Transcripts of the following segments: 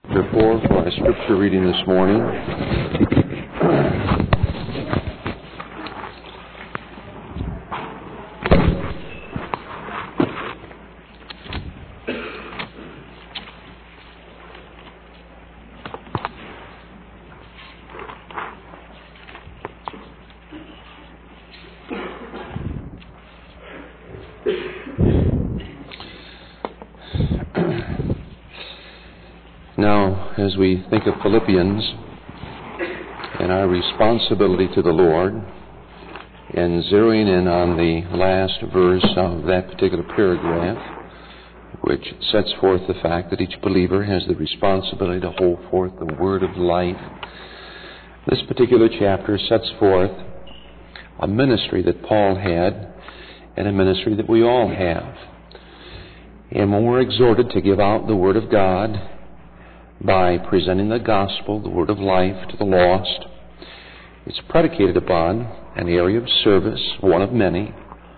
Chapter 4 for our scripture reading this morning. Now, as we think of Philippians and our responsibility to the Lord, and zeroing in on the last verse of that particular paragraph, which sets forth the fact that each believer has the responsibility to hold forth the word of life, this particular chapter sets forth a ministry that Paul had and a ministry that we all have. And when we're exhorted to give out the word of God by presenting the gospel, the word of life, to the lost, it's predicated upon an area of service, one of many.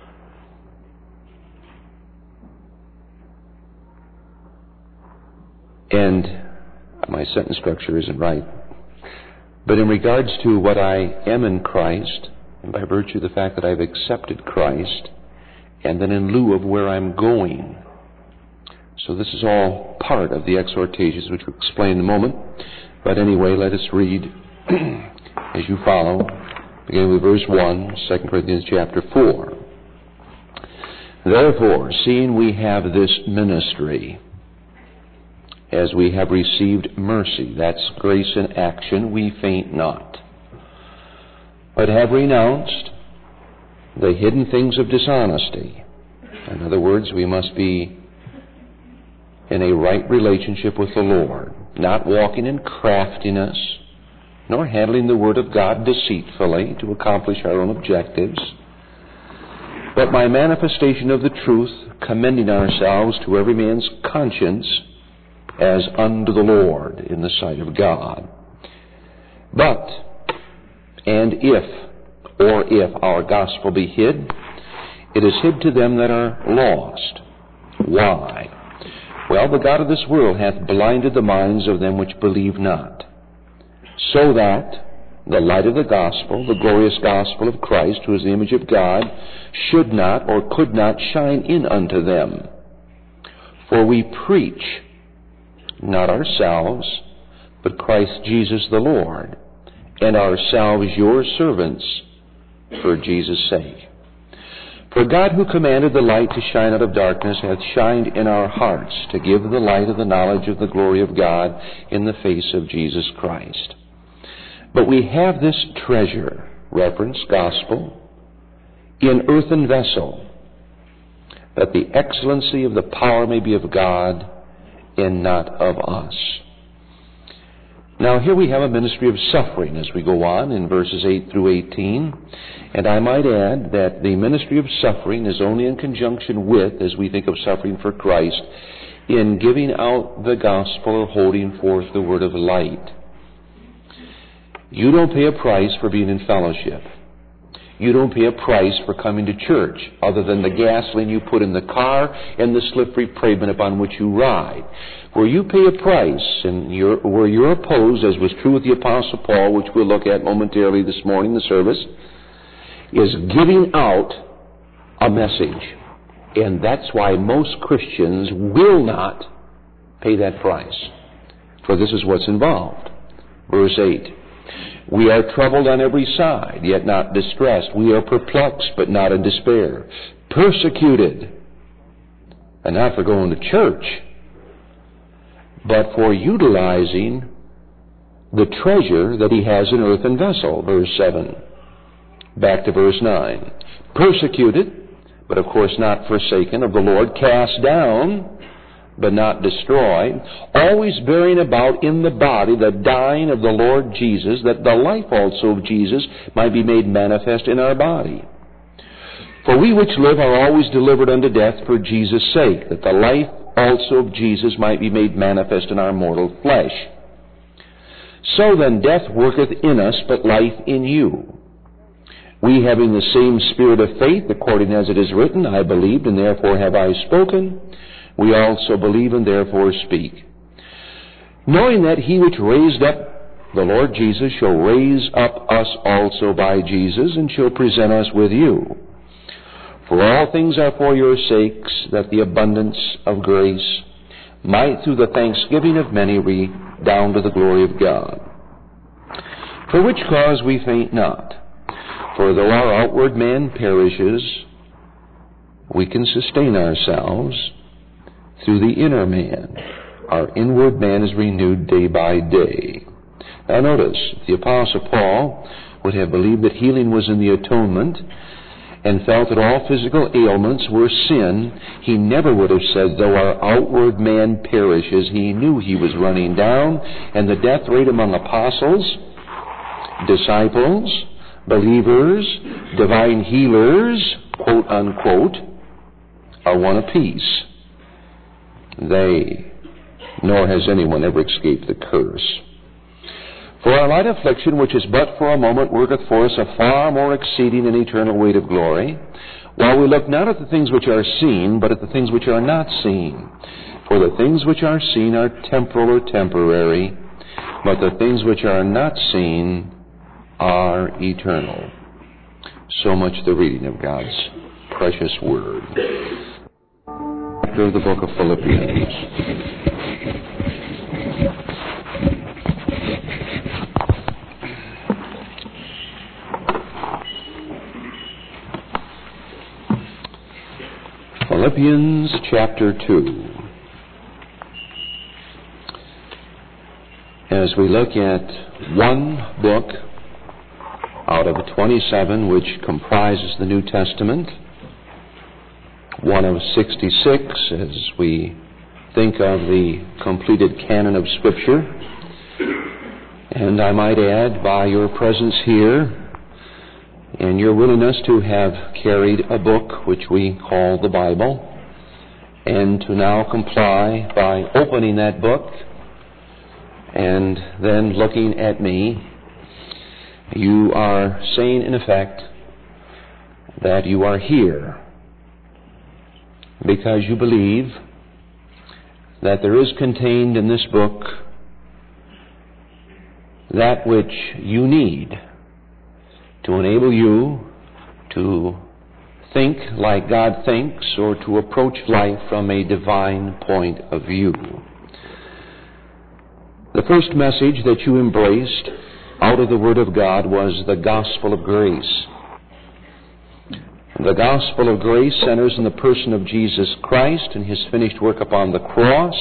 And my sentence structure isn't right. But in regards to what I am in Christ, and by virtue of the fact that I've accepted Christ, and then in lieu of where I'm going. So this is all part of the exhortations, which we'll explain in a moment. But anyway, let us read as you follow, beginning with verse 1, 2 Corinthians chapter 4. Therefore, seeing we have this ministry, as we have received mercy, that's grace in action, we faint not, but have renounced the hidden things of dishonesty. In other words, we must be in a right relationship with the Lord, not walking in craftiness, nor handling the Word of God deceitfully to accomplish our own objectives, but by manifestation of the truth, commending ourselves to every man's conscience as unto the Lord in the sight of God. But, and if our gospel be hid, it is hid to them that are lost. Why? Well, the God of this world hath blinded the minds of them which believe not, so that the light of the gospel, the glorious gospel of Christ, who is the image of God, should not or could not shine in unto them. For we preach not ourselves, but Christ Jesus the Lord, and ourselves your servants for Jesus' sake. For God, who commanded the light to shine out of darkness, hath shined in our hearts to give the light of the knowledge of the glory of God in the face of Jesus Christ. But we have this treasure, reference gospel, in earthen vessel, that the excellency of the power may be of God and not of us. Now here we have a ministry of suffering as we go on in verses 8 through 18. And I might add that the ministry of suffering is only in conjunction with, as we think of suffering for Christ, in giving out the gospel or holding forth the word of light. You don't pay a price for being in fellowship. You don't pay a price for coming to church other than the gasoline you put in the car and the slippery pavement upon which you ride. Where you pay a price and where you're opposed, as was true with the Apostle Paul, which we'll look at momentarily this morning in the service, is giving out a message. And that's why most Christians will not pay that price. For this is what's involved. Verse 8. We are troubled on every side, yet not distressed. We are perplexed, but not in despair. Persecuted, and not for going to church, but for utilizing the treasure that he has in earthen vessel. Verse 7. Back to verse 9. Persecuted, but of course not forsaken of the Lord. Cast down, but not destroyed, always bearing about in the body the dying of the Lord Jesus, that the life also of Jesus might be made manifest in our body. For we which live are always delivered unto death for Jesus' sake, that the life also of Jesus might be made manifest in our mortal flesh. So then death worketh in us, but life in you. We having the same spirit of faith, according as it is written, I believed, and therefore have I spoken. We also believe and therefore speak. knowing that he which raised up the Lord Jesus shall raise up us also by Jesus, and shall present us with you. For all things are for your sakes, that the abundance of grace might through the thanksgiving of many redound to the glory of God. For which cause we faint not. For though our outward man perishes, we can sustain ourselves through the inner man. Our inward man is renewed day by day. Now notice, if the Apostle Paul would have believed that healing was in the atonement and felt that all physical ailments were sin, he never would have said, though our outward man perishes. He knew he was running down, and the death rate among apostles, disciples, believers, divine healers, quote unquote, are one apiece. They, nor has anyone ever escaped the curse. For our light affliction, which is but for a moment, worketh for us a far more exceeding and eternal weight of glory, while we look not at the things which are seen, but at the things which are not seen. For the things which are seen are temporal or temporary, but the things which are not seen are eternal. So much the reading of God's precious Word. After the book of Philippians. Philippians chapter 2. As we look at one book out of 27 which comprises the New Testament, one of 66 as we think of the completed canon of Scripture, and I might add, by your presence here and your willingness to have carried a book which we call the Bible, and to now comply by opening that book and then looking at me, you are saying in effect that you are here because you believe that there is contained in this book that which you need to enable you to think like God thinks, or to approach life from a divine point of view. The first message that you embraced out of the Word of God was the gospel of grace. The gospel of grace centers in the person of Jesus Christ and His finished work upon the cross.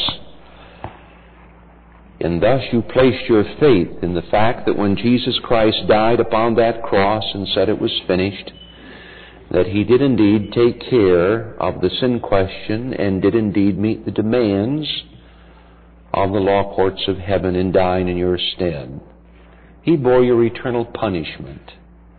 And thus you placed your faith in the fact that when Jesus Christ died upon that cross and said it was finished, that He did indeed take care of the sin question and did indeed meet the demands of the law courts of heaven in dying in your stead. He bore your eternal punishment.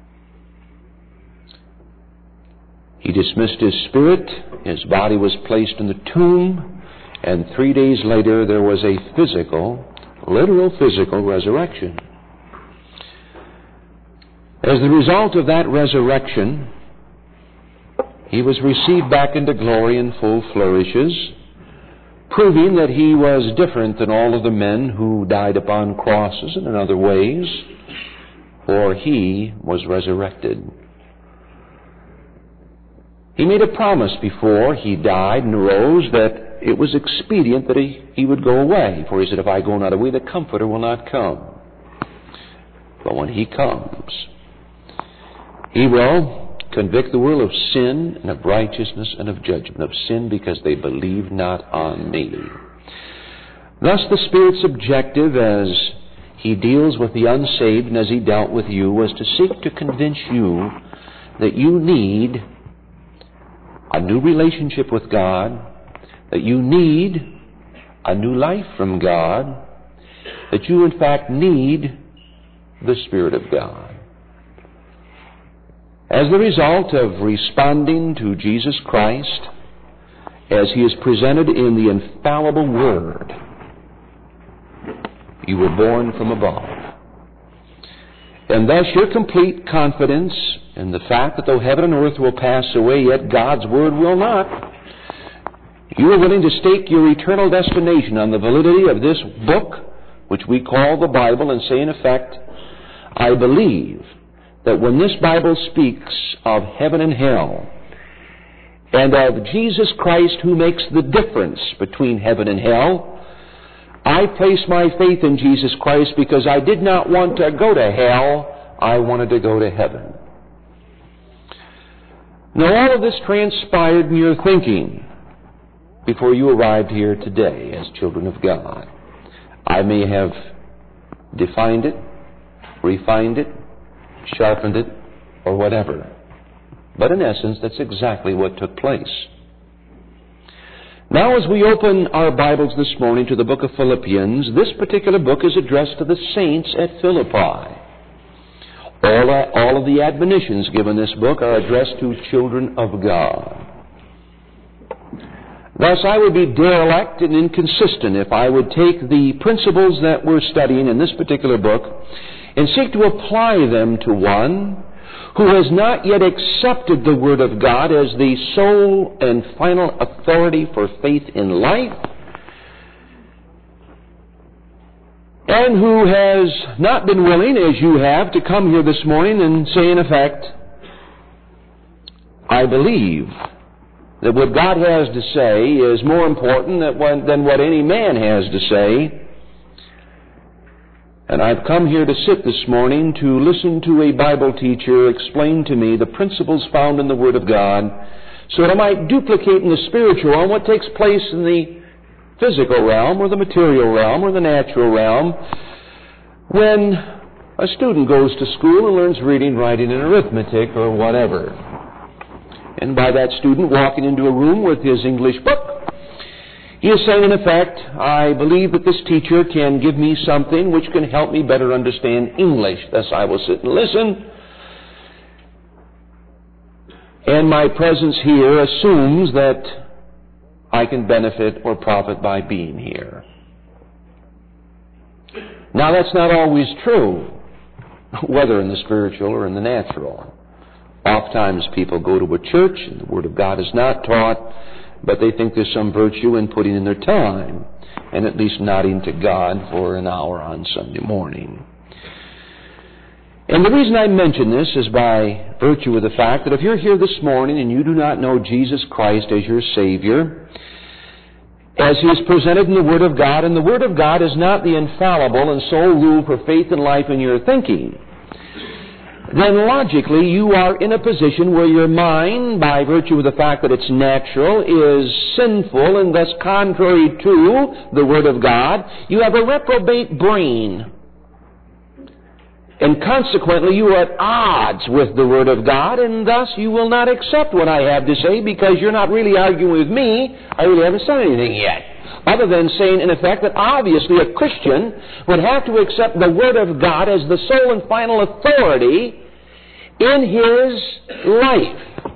He dismissed His spirit, His body was placed in the tomb, and 3 days later there was a literal physical resurrection. As the result of that resurrection, He was received back into glory in full flourishes, proving that He was different than all of the men who died upon crosses and in other ways, for He was resurrected. He made a promise before He died and rose that it was expedient that He would go away. For He said, if I go not away, the Comforter will not come. But when He comes, He will convict the world of sin and of righteousness and of judgment. Of sin because they believe not on me. Thus the Spirit's objective as He deals with the unsaved and as He dealt with you was to seek to convince you that you need a new relationship with God, that you need a new life from God, that you in fact need the Spirit of God. As the result of responding to Jesus Christ as He is presented in the infallible Word, you were born from above. And thus your complete confidence in the fact that though heaven and earth will pass away, yet God's Word will not. You are willing to stake your eternal destination on the validity of this book which we call the Bible, and say in effect, I believe that when this Bible speaks of heaven and hell, and of Jesus Christ who makes the difference between heaven and hell, I place my faith in Jesus Christ because I did not want to go to hell, I wanted to go to heaven. Now all of this transpired in your thinking before you arrived here today as children of God. I may have defined it, refined it, sharpened it, or whatever. But in essence, that's exactly what took place. Now as we open our Bibles this morning to the book of Philippians, this particular book is addressed to the saints at Philippi. All of the admonitions given in this book are addressed to children of God. Thus, I would be derelict and inconsistent if I would take the principles that we're studying in this particular book and seek to apply them to one who has not yet accepted the Word of God as the sole and final authority for faith in life, and who has not been willing, as you have, to come here this morning and say, in effect, I believe that what God has to say is more important than what any man has to say. And I've come here to sit this morning to listen to a Bible teacher explain to me the principles found in the Word of God so that I might duplicate in the spiritual realm what takes place in the physical realm or the material realm or the natural realm when a student goes to school and learns reading, writing, and arithmetic or whatever. And by that student walking into a room with his English book, he is saying, in effect, I believe that this teacher can give me something which can help me better understand English. Thus I will sit and listen. And my presence here assumes that I can benefit or profit by being here. Now that's not always true, whether in the spiritual or in the natural. Oftentimes people go to a church and the Word of God is not taught, but they think there's some virtue in putting in their time and at least nodding to God for an hour on Sunday morning. And the reason I mention this is by virtue of the fact that if you're here this morning and you do not know Jesus Christ as your Savior, as He is presented in the Word of God, and the Word of God is not the infallible and sole rule for faith and life in your thinking, then logically you are in a position where your mind, by virtue of the fact that it's natural, is sinful and thus contrary to the Word of God. You have a reprobate brain. And consequently you are at odds with the Word of God, and thus you will not accept what I have to say because you're not really arguing with me. I really haven't said anything yet. Other than saying, in effect, that obviously a Christian would have to accept the Word of God as the sole and final authority in his life.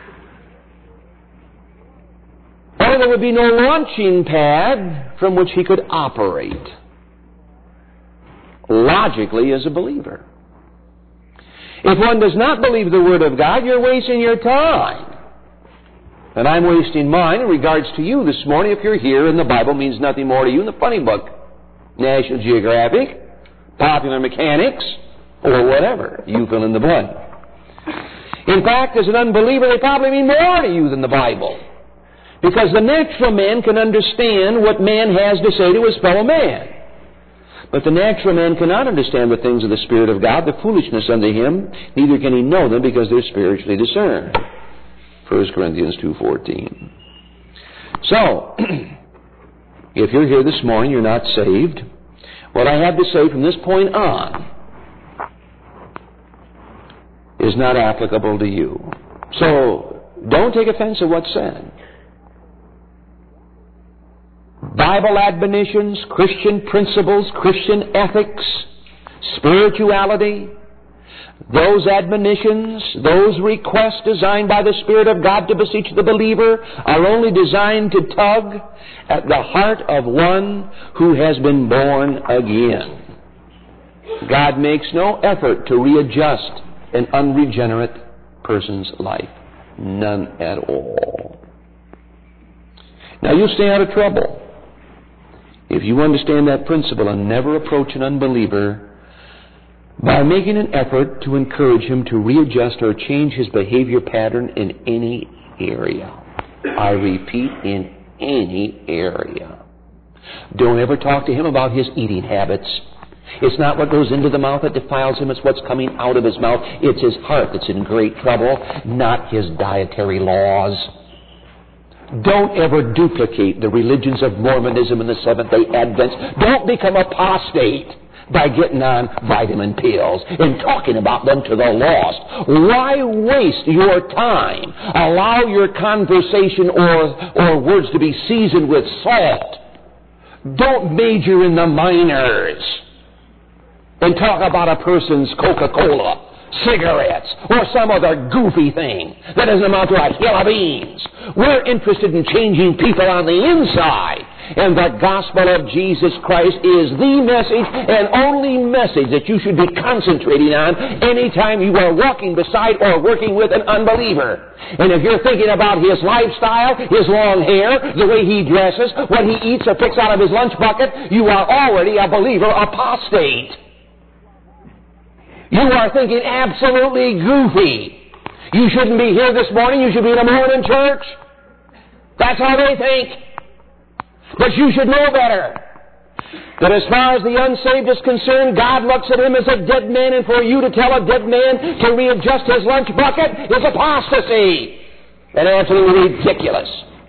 Or there would be no launching pad from which he could operate logically as a believer. If one does not believe the Word of God, you're wasting your time. And I'm wasting mine in regards to you this morning if you're here and the Bible means nothing more to you than the funny book, National Geographic, Popular Mechanics, or whatever. You fill in the blank. In fact, as an unbeliever, they probably mean more to you than the Bible. Because the natural man can understand what man has to say to his fellow man. But the natural man cannot understand the things of the Spirit of God, the foolishness unto him, neither can he know them because they're spiritually discerned. 1 Corinthians 2:14. So, if you're here this morning, you're not saved, what I have to say from this point on is not applicable to you. So, don't take offense at what's said. Bible admonitions, Christian principles, Christian ethics, spirituality, those admonitions, those requests designed by the Spirit of God to beseech the believer are only designed to tug at the heart of one who has been born again. God makes no effort to readjust an unregenerate person's life. None at all. Now you'll stay out of trouble If you understand that principle and never approach an unbeliever by making an effort to encourage him to readjust or change his behavior pattern in any area. I repeat, in any area. Don't ever talk to him about his eating habits. It's not what goes into the mouth that defiles him, it's what's coming out of his mouth. It's his heart that's in great trouble, not his dietary laws. Don't ever duplicate the religions of Mormonism and the Seventh-day Adventists. Don't become apostate by getting on vitamin pills and talking about them to the lost. Why waste your time? Allow your conversation or words to be seasoned with salt. Don't major in the minors and talk about a person's Coca-Cola, cigarettes, or some other goofy thing that doesn't amount to a hill of beans. We're interested in changing people on the inside. And the gospel of Jesus Christ is the message and only message that you should be concentrating on anytime you are walking beside or working with an unbeliever. And if you're thinking about his lifestyle, his long hair, the way he dresses, what he eats or picks out of his lunch bucket, you are already a believer apostate. You are thinking absolutely goofy. You shouldn't be here this morning. You should be in a Mormon church. That's how they think. But you should know better. That as far as the unsaved is concerned, God looks at him as a dead man, and for you to tell a dead man to readjust his lunch bucket is apostasy. And absolutely ridiculous.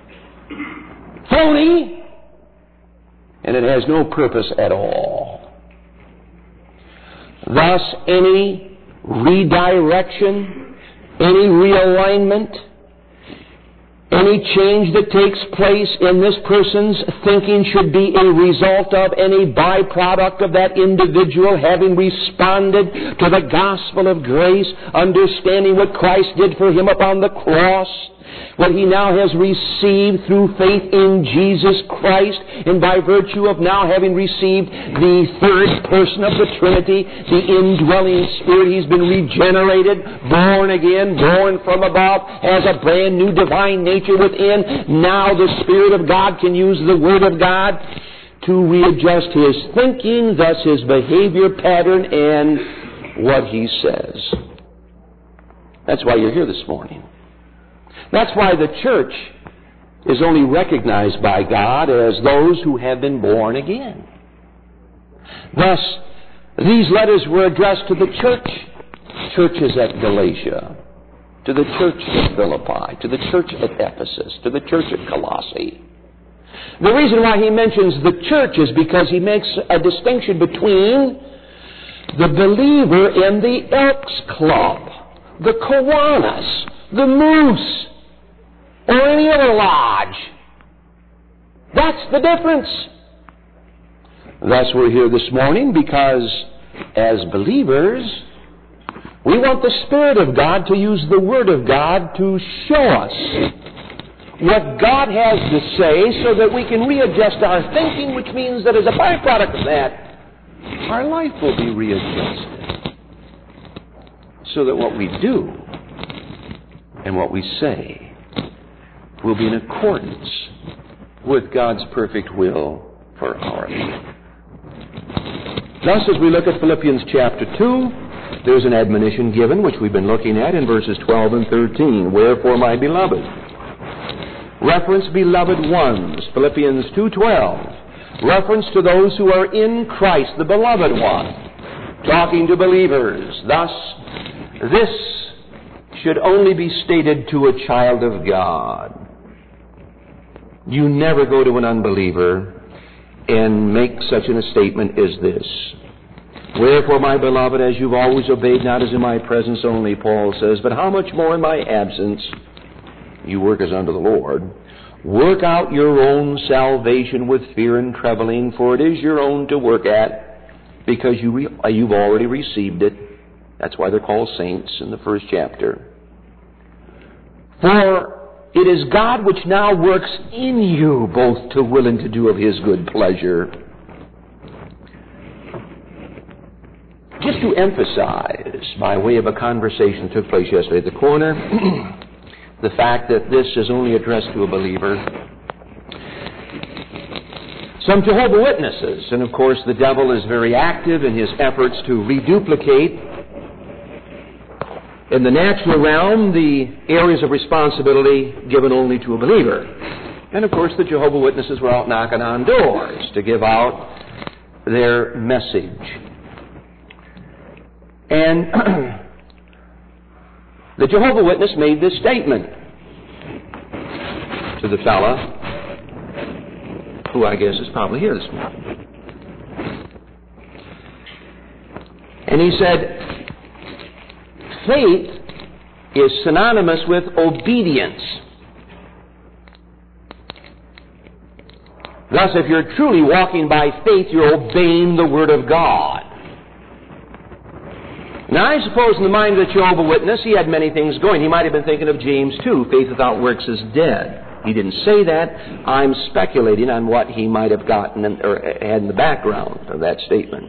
Phony. And it has no purpose at all. Thus, any redirection, any realignment, any change that takes place in this person's thinking should be a result of any byproduct of that individual having responded to the gospel of grace, understanding what Christ did for him upon the cross, what he now has received through faith in Jesus Christ, and by virtue of now having received the third person of the Trinity, the indwelling Spirit, he's been regenerated, born again, born from above, has a brand new divine nature within. Now the Spirit of God can use the Word of God to readjust his thinking, thus his behavior pattern, and what he says. That's why you're here this morning. That's why the church is only recognized by God as those who have been born again. Thus, these letters were addressed to the churches at Galatia, to the church at Philippi, to the church at Ephesus, to the church at Colossae. The reason why he mentions the church is because he makes a distinction between the believer and the Elks Club, the Kiwanis, the Moose, or any other lodge. That's the difference. Thus we're here this morning because as believers, we want the Spirit of God to use the Word of God to show us what God has to say so that we can readjust our thinking, which means that as a byproduct of that, our life will be readjusted so that what we do and what we say will be in accordance with God's perfect will for our life. Thus, as we look at Philippians chapter 2, there's an admonition given, which we've been looking at in verses 12 and 13. Wherefore, my beloved, reference beloved ones, Philippians 2:12, reference to those who are in Christ, the beloved one, talking to believers. Thus, this should only be stated to a child of God. You never go to an unbeliever and make such a statement as this. Wherefore, my beloved, as you've always obeyed, not as in my presence only, Paul says, but how much more in my absence, you work as unto the Lord, work out your own salvation with fear and trembling, for it is your own to work at, because you've already received it. That's why they're called saints in the first chapter. For it is God which now works in you both to will and to do of His good pleasure. Just to emphasize, by way of a conversation that took place yesterday at the corner, the fact that this is only addressed to a believer. some Jehovah's Witnesses. And of course, the devil is very active in his efforts to reduplicate in the natural realm the areas of responsibility given only to a believer. And of course, the Jehovah's Witnesses were out knocking on doors to give out their message. And the Jehovah's Witness made this statement to the fella, who I guess is probably here this morning. And he said, faith is synonymous with obedience. Thus, if you're truly walking by faith, you're obeying the Word of God. Now, I suppose in the mind of the Jehovah's Witness, he had many things going. He might have been thinking of James 2, faith without works is dead. He didn't say that. I'm speculating on what he might have gotten or had in the background of that statement.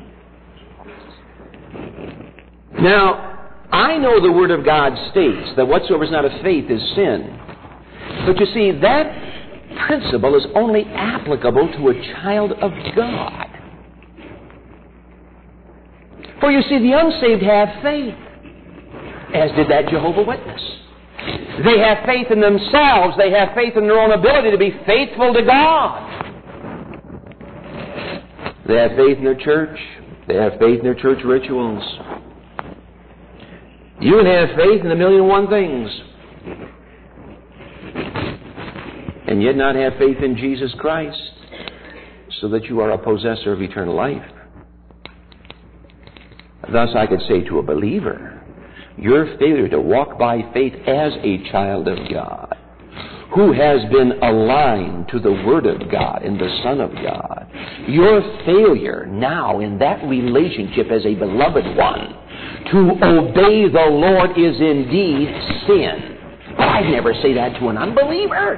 Now, I know the Word of God states that whatsoever is not of faith is sin. But you see, that principle is only applicable to a child of God. For you see, the unsaved have faith, as did that Jehovah's Witness. They have faith in themselves. They have faith in their own ability to be faithful to God. They have faith in their church. They have faith in their church rituals. You can have faith in 1,000,001 things, and yet not have faith in Jesus Christ, so that you are a possessor of eternal life. Thus, I could say to a believer, your failure to walk by faith as a child of God, who has been aligned to the Word of God and the Son of God, your failure now in that relationship as a beloved one to obey the Lord is indeed sin. But I'd never say that to an unbeliever.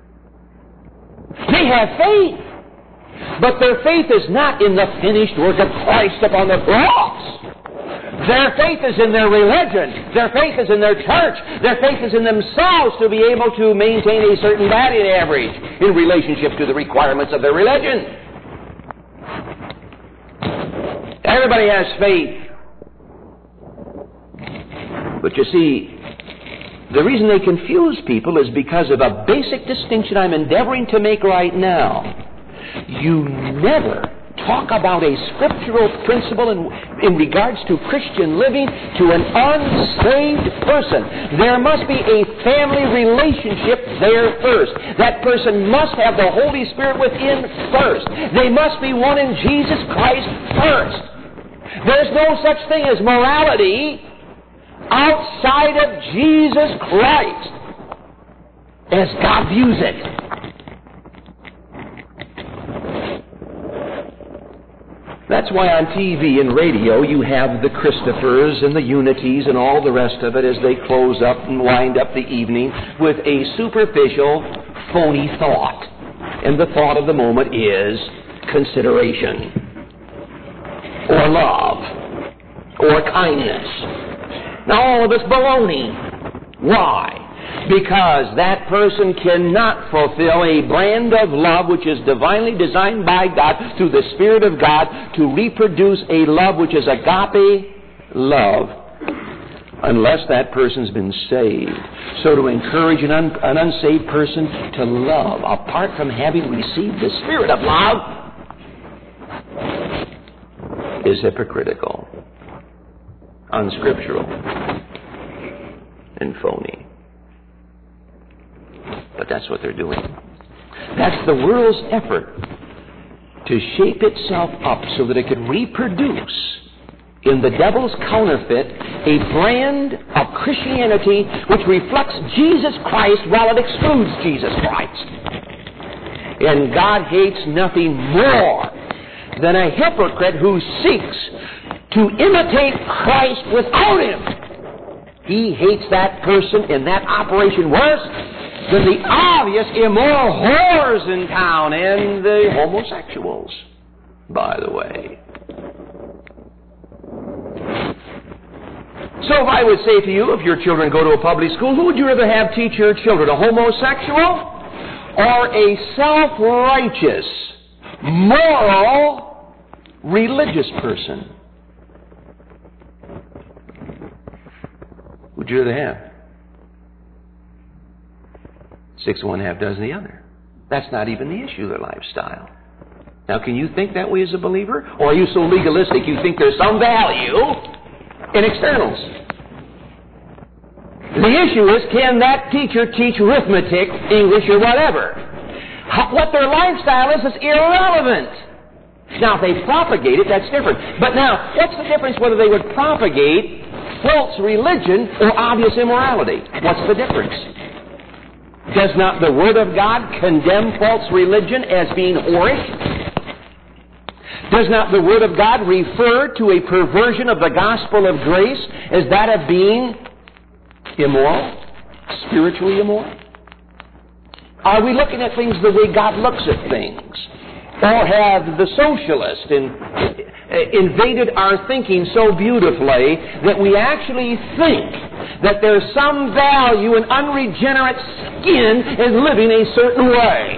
They have faith, but their faith is not in the finished work of Christ upon the cross. Their faith is in their religion. Their faith is in their church. Their faith is in themselves to be able to maintain a certain batting average in relationship to the requirements of their religion. Everybody has faith. But you see, the reason they confuse people is because of a basic distinction I'm endeavoring to make right now. You never talk about a scriptural principle in regards to Christian living to an unsaved person. There must be a family relationship there first. That person must have the Holy Spirit within first. They must be one in Jesus Christ first. There's no such thing as morality outside of Jesus Christ as God views it. That's why on TV and radio you have the Christophers and the Unities and all the rest of it as they close up and wind up the evening with a superficial, phony thought. And the thought of the moment is consideration, or love, or kindness. Now all of it's baloney. Why? Because that person cannot fulfill a brand of love which is divinely designed by God through the Spirit of God to reproduce a love which is agape love unless that person's been saved. So to encourage an unsaved person to love apart from having received the Spirit of love is hypocritical, unscriptural, and phony. But that's what they're doing. That's the world's effort to shape itself up so that it can reproduce in the devil's counterfeit a brand of Christianity which reflects Jesus Christ while it excludes Jesus Christ. And God hates nothing more than a hypocrite who seeks to imitate Christ without Him. He hates that person in that operation worse than the obvious immoral whores in town and the homosexuals, by the way. So if I would say to you, if your children go to a public school, who would you rather have teach your children, a homosexual or a self-righteous, moral, religious person. Would you rather have? 6 of one, half dozen the other. That's not even the issue of their lifestyle. Now, can you think that way as a believer? Or are you so legalistic you think there's some value in externals? The issue is, can that teacher teach arithmetic, English, or whatever? What their lifestyle is irrelevant. Now, if they propagate it, that's different. But now, what's the difference whether they would propagate false religion or obvious immorality? What's the difference? Does not the Word of God condemn false religion as being whorish? Does not the Word of God refer to a perversion of the gospel of grace as that of being immoral? Spiritually immoral? Are we looking at things the way God looks at things? Or have the socialists invaded our thinking so beautifully that we actually think that there's some value in unregenerate skin in living a certain way?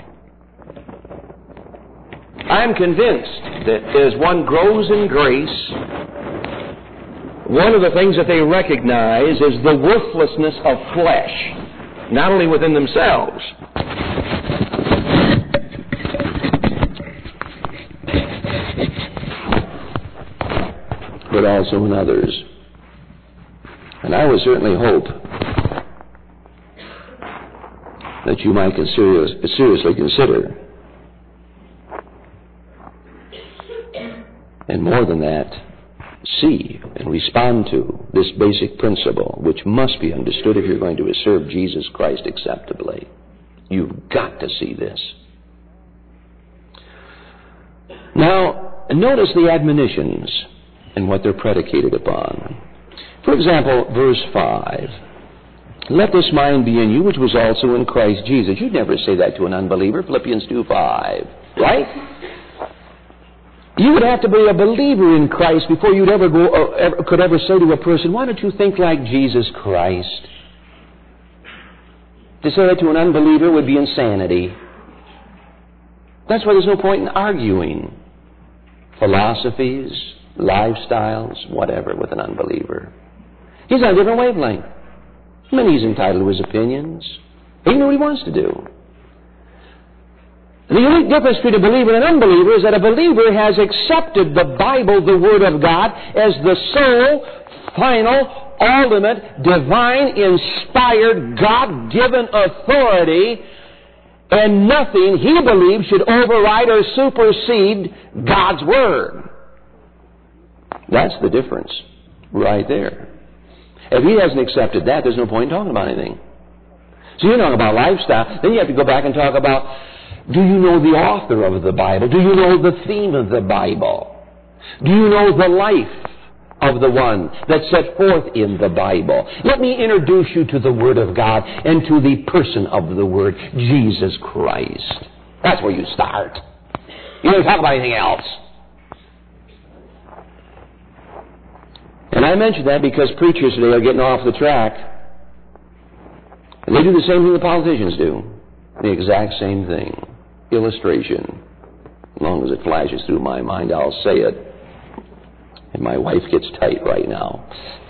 I'm convinced that as one grows in grace, one of the things that they recognize is the worthlessness of flesh, not only within themselves, but also in others. And I would certainly hope that you might seriously consider, and more than that, see and respond to this basic principle, which must be understood if you're going to serve Jesus Christ acceptably. You've got to see this. Now, notice the admonitions and what they're predicated upon. For example, verse 5. Let this mind be in you, which was also in Christ Jesus. You'd never say that to an unbeliever. Philippians 2:5. Right? You would have to be a believer in Christ before you'd could ever say to a person, why don't you think like Jesus Christ? To say that to an unbeliever would be insanity. That's why there's no point in arguing philosophies, lifestyles, whatever, with an unbeliever. He's on a different wavelength. I mean, he's entitled to his opinions. He can do what he wants to do. The unique difference between a believer and an unbeliever is that a believer has accepted the Bible, the Word of God, as the sole, final, ultimate, divine, inspired, God-given authority, and nothing, he believes, should override or supersede God's Word. That's the difference right there. If he hasn't accepted that, there's no point in talking about anything. So you're talking about lifestyle. Then you have to go back and talk about, do you know the author of the Bible? Do you know the theme of the Bible? Do you know the life of the one that's set forth in the Bible? Let me introduce you to the Word of God and to the person of the Word, Jesus Christ. That's where you start. You don't talk about anything else. And I mention that because preachers today are getting off the track. And they do the same thing the politicians do. The exact same thing. Illustration. As long as it flashes through my mind, I'll say it. And my wife gets tight right now.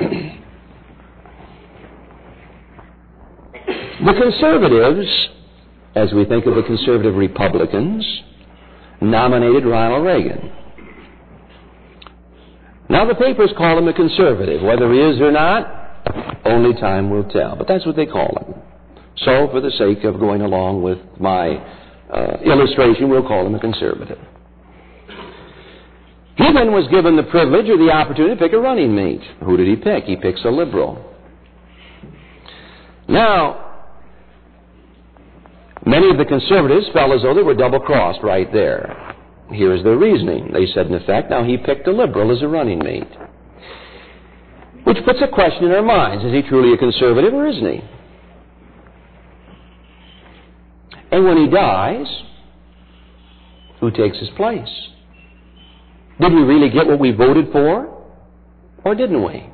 The conservatives, as we think of the conservative Republicans, nominated Ronald Reagan. Now the papers call him a conservative. Whether he is or not, only time will tell. But that's what they call him. So, for the sake of going along with my illustration, we'll call him a conservative. He then was given the privilege or the opportunity to pick a running mate. Who did he pick? He picks a liberal. Now, many of the conservatives felt as though they were double-crossed right there. Here's their reasoning. They said, in effect, now he picked a liberal as a running mate. Which puts a question in our minds. Is he truly a conservative or isn't he? And when he dies, who takes his place? Did we really get what we voted for? Or didn't we?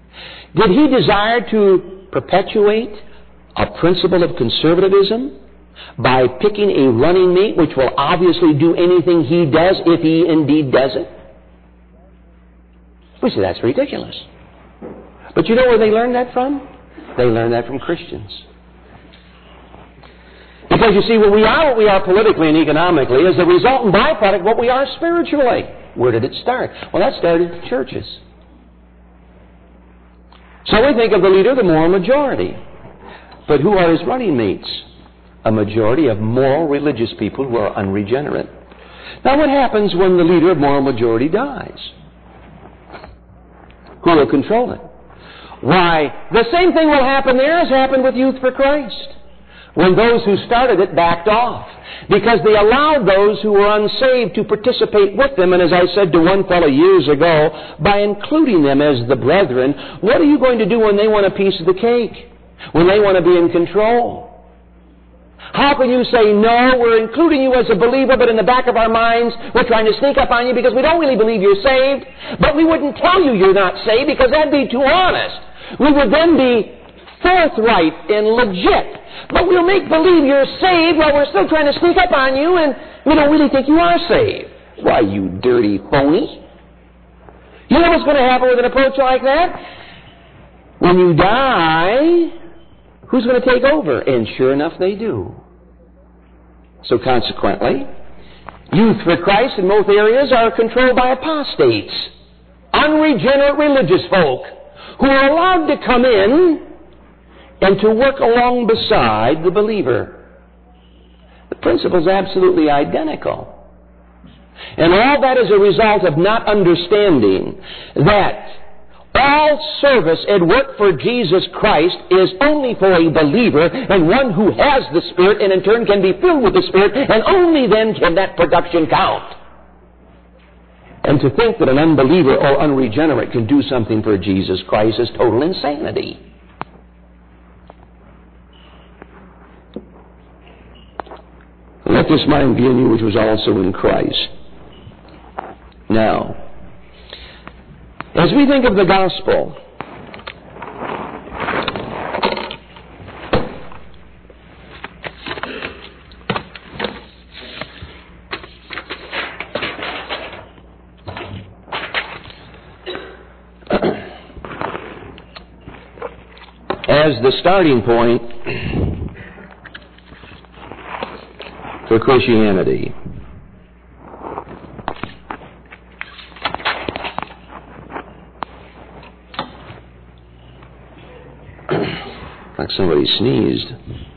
Did he desire to perpetuate a principle of conservatism by picking a running mate which will obviously do anything he does if he indeed does it? We say that's ridiculous. But you know where they learn that from? They learn that from Christians. Because you see, what we are politically and economically is the result and byproduct of what we are spiritually. Where did it start? Well, that started in churches. So we think of the leader, the moral majority. But who are his running mates? A majority of moral religious people who are unregenerate. Now what happens when the leader of moral majority dies? Who will control it? Why, the same thing will happen there as happened with Youth for Christ, when those who started it backed off, because they allowed those who were unsaved to participate with them. And as I said to one fellow years ago, by including them as the brethren, what are you going to do when they want a piece of the cake? When they want to be in control? How can you say, no, we're including you as a believer, but in the back of our minds, we're trying to sneak up on you because we don't really believe you're saved, but we wouldn't tell you you're not saved because that'd be too honest. We would then be forthright and legit, but we'll make believe you're saved while we're still trying to sneak up on you, and we don't really think you are saved. Why, you dirty phony. You know what's going to happen with an approach like that? When you die, who's going to take over? And sure enough, they do. So consequently, Youth for Christ in most areas are controlled by apostates, unregenerate religious folk, who are allowed to come in and to work along beside the believer. The principle is absolutely identical. And all that is a result of not understanding that all service and work for Jesus Christ is only for a believer and one who has the Spirit and in turn can be filled with the Spirit, and only then can that production count. And to think that an unbeliever or unregenerate can do something for Jesus Christ is total insanity. Let this mind be in you which was also in Christ. Now, as we think of the gospel, as the starting point for Christianity, like somebody sneezed.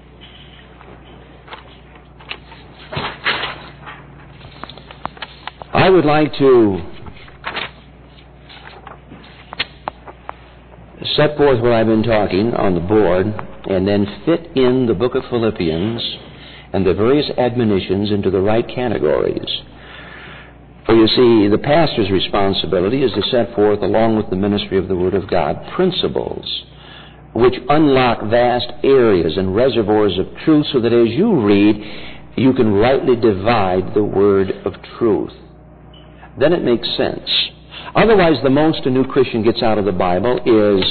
I would like to set forth what I've been talking on the board and then fit in the book of Philippians and the various admonitions into the right categories. For you see, the pastor's responsibility is to set forth, along with the ministry of the Word of God, principles which unlock vast areas and reservoirs of truth so that as you read, you can rightly divide the word of truth. Then it makes sense. Otherwise, the most a new Christian gets out of the Bible is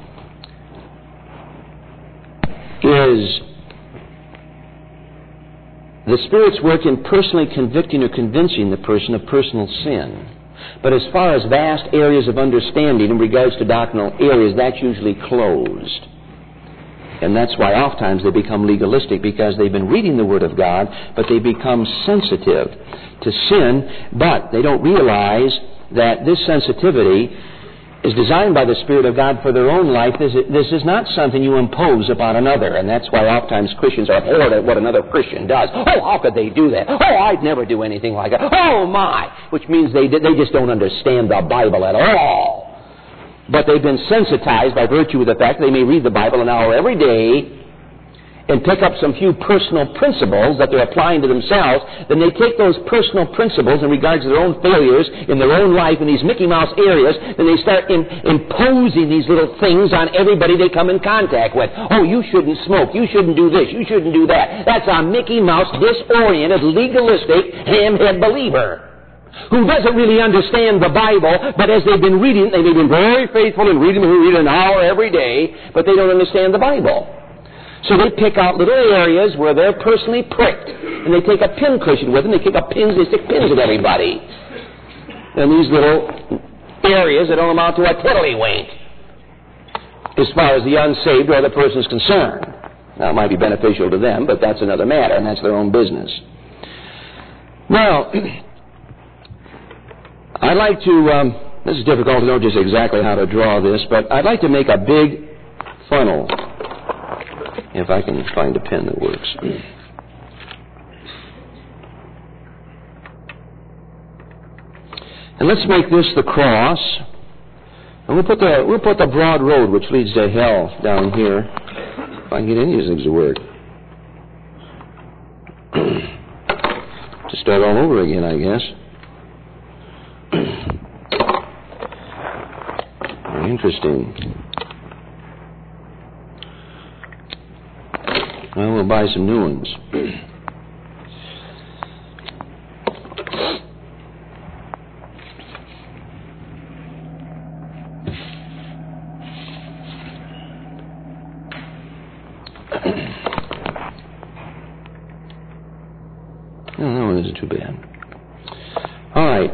the Spirit's work in personally convicting or convincing the person of personal sin. But as far as vast areas of understanding in regards to doctrinal areas, that's usually closed. And that's why oftentimes they become legalistic, because they've been reading the Word of God, but they become sensitive to sin, but they don't realize that this sensitivity is designed by the Spirit of God for their own life. This is not something you impose upon another, and that's why oftentimes Christians are abhorred at what another Christian does. Oh, how could they do that? Oh, I'd never do anything like that. Oh, my! Which means they just don't understand the Bible at all. But they've been sensitized by virtue of the fact they may read the Bible an hour every day and pick up some few personal principles that they're applying to themselves. Then they take those personal principles in regards to their own failures in their own life in these Mickey Mouse areas, and they start imposing these little things on everybody they come in contact with. Oh, you shouldn't smoke. You shouldn't do this. You shouldn't do that. That's a Mickey Mouse, disoriented, legalistic, ham-head believer who doesn't really understand the Bible, but as they've been reading, they've been very faithful in reading it an hour every day, but they don't understand the Bible. So they pick out little areas where they're personally pricked, and they take a pin cushion with them. They stick pins at everybody. And these little areas that don't amount to a tiddlywink as far as the unsaved or the person's concerned. Now, it might be beneficial to them, but that's another matter, and that's their own business. Now, I'd like to, this is difficult to know just exactly how to draw this, but I'd like to make a big funnel, if I can find a pen that works. And let's make this the cross. And we'll put the broad road which leads to hell down here. If I can get any of these things to work. To start all over again, I guess. Very interesting. Well, we'll buy some new ones. No, that one isn't too bad. All right.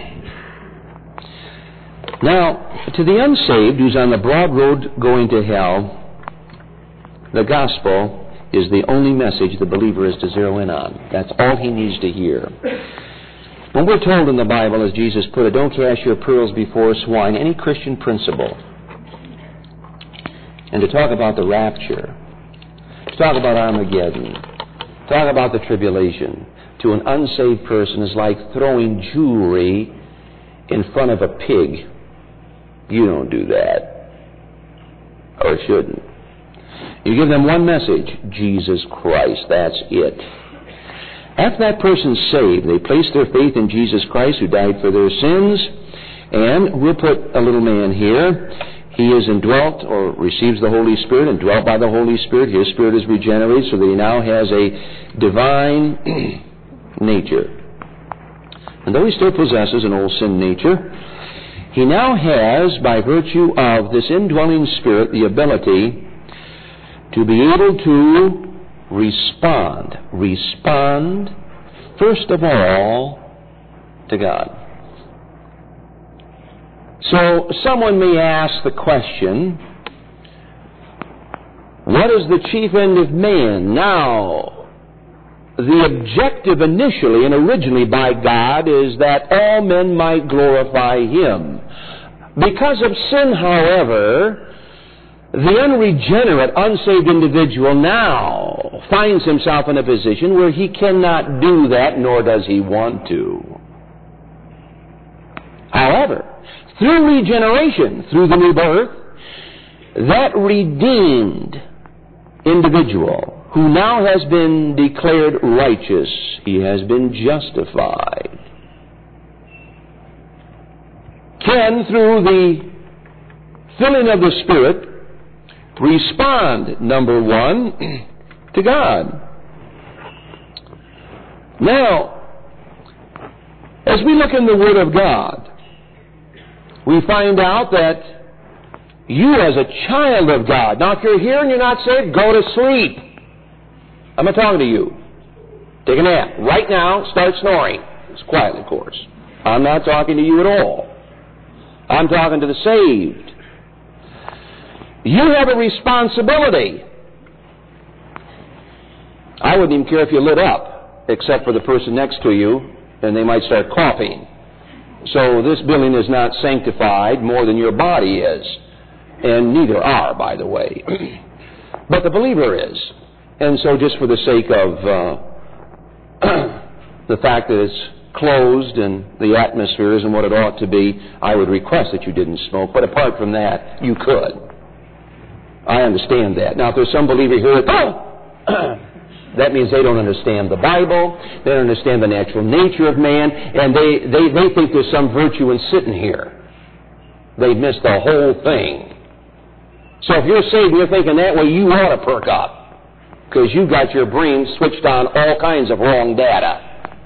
Now, to the unsaved who's on the broad road going to hell, the gospel is the only message the believer is to zero in on. That's all he needs to hear. When we're told in the Bible, as Jesus put it, don't cast your pearls before swine, any Christian principle, and to talk about the rapture, to talk about Armageddon, talk about the tribulation, to an unsaved person is like throwing jewelry in front of a pig. You don't do that. Or shouldn't. You give them one message, Jesus Christ. That's it. After that person's saved, they place their faith in Jesus Christ who died for their sins. And we'll put a little man here. He is indwelt or receives the Holy Spirit and dwelt by the Holy Spirit. His spirit is regenerated so that he now has a divine nature. And though he still possesses an old sin nature, he now has, by virtue of this indwelling spirit, the ability to be able to respond. Respond, first of all, to God. So someone may ask the question, what is the chief end of man? Now, the objective initially and originally by God is that all men might glorify Him. Because of sin, however, the unregenerate, unsaved individual now finds himself in a position where he cannot do that, nor does he want to. However, through regeneration, through the new birth, that redeemed individual who now has been declared righteous, he has been justified, can, through the filling of the Spirit, respond, number one, to God. Now, as we look in the Word of God, we find out that you as a child of God, now if you're here and you're not saved, go to sleep. I'm not talking to you. Take a nap. Right now, start snoring. It's quietly, of course. I'm not talking to you at all. I'm talking to the saved. You have a responsibility. I wouldn't even care if you lit up, except for the person next to you, and they might start coughing. So this building is not sanctified more than your body is. And neither are, by the way. But the believer is. And so just for the sake of the fact that it's closed and the atmosphere isn't what it ought to be, I would request that you didn't smoke. But apart from that, you could. I understand that. Now, if there's some believer here that means they don't understand the Bible, they don't understand the natural nature of man, and they think there's some virtue in sitting here. They missed the whole thing. So if you're saved and you're thinking that way, you ought to perk up, because you've got your brain switched on all kinds of wrong data.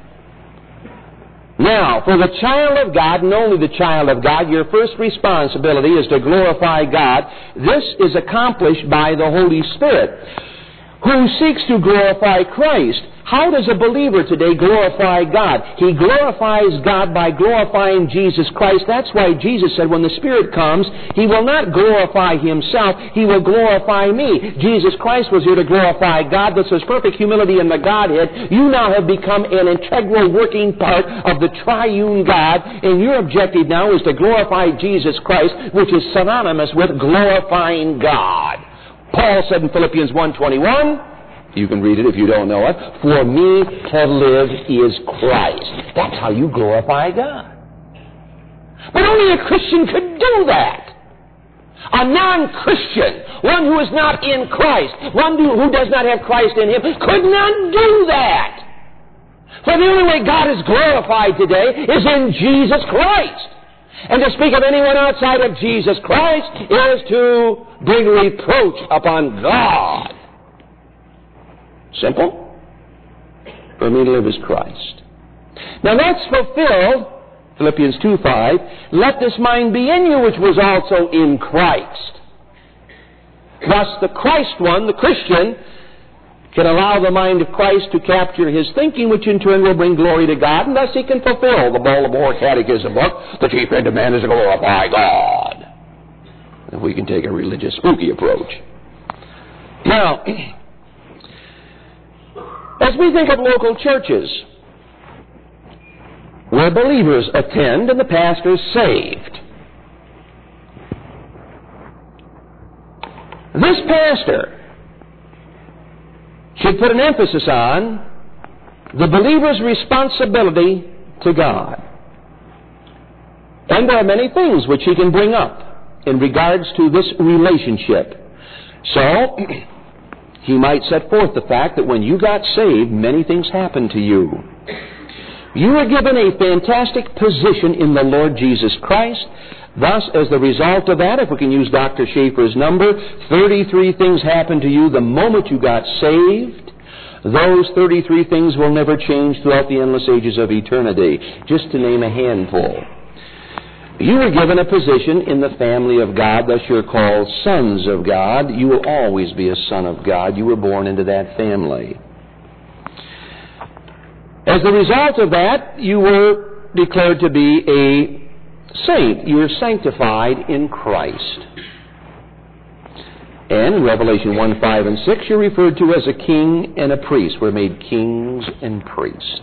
Now, for the child of God, and only the child of God, your first responsibility is to glorify God. This is accomplished by the Holy Spirit. who seeks to glorify Christ. How does a believer today glorify God? He glorifies God by glorifying Jesus Christ. That's why Jesus said when the Spirit comes, He will not glorify Himself, He will glorify me. Jesus Christ was here to glorify God. This is perfect humility in the Godhead. You now have become an integral working part of the triune God, and your objective now is to glorify Jesus Christ, which is synonymous with glorifying God. Paul said in Philippians 1:21, you can read it if you don't know it, for me to live is Christ. That's how you glorify God. But only a Christian could do that. A non-Christian, one who is not in Christ, one who does not have Christ in him, could not do that. For the only way God is glorified today is in Jesus Christ. And to speak of anyone outside of Jesus Christ is to bring reproach upon God. Simple. For me to live is Christ. Now that's fulfilled, Philippians 2:5, let this mind be in you which was also in Christ. Thus the Christ one, the Christian, can allow the mind of Christ to capture his thinking, which in turn will bring glory to God, and thus he can fulfill the Baltimore Catechism book, the chief end of man is to glorify God. If we can take a religious spooky approach. Now, as we think of local churches where believers attend and the pastor is saved, this pastor should put an emphasis on the believer's responsibility to God. And there are many things which he can bring up in regards to this relationship. So, he might set forth the fact that when you got saved, many things happened to you. You were given a fantastic position in the Lord Jesus Christ. Thus, as the result of that, if we can use Dr. Schaefer's number, 33 things happened to you the moment you got saved. Those 33 things will never change throughout the endless ages of eternity, just to name a handful. You were given a position in the family of God, thus you're called sons of God. You will always be a son of God. You were born into that family. As a result of that, you were declared to be a saint. You were sanctified in Christ. And in Revelation 1:5 and 6, you're referred to as a king and a priest. We're made kings and priests.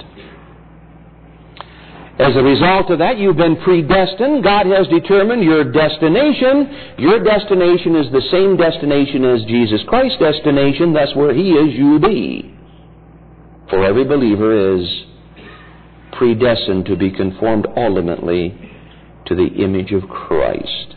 As a result of that, you've been predestined. God has determined your destination. Your destination is the same destination as Jesus Christ's destination. Thus, where He is, you be. For every believer is predestined to be conformed ultimately to the image of Christ.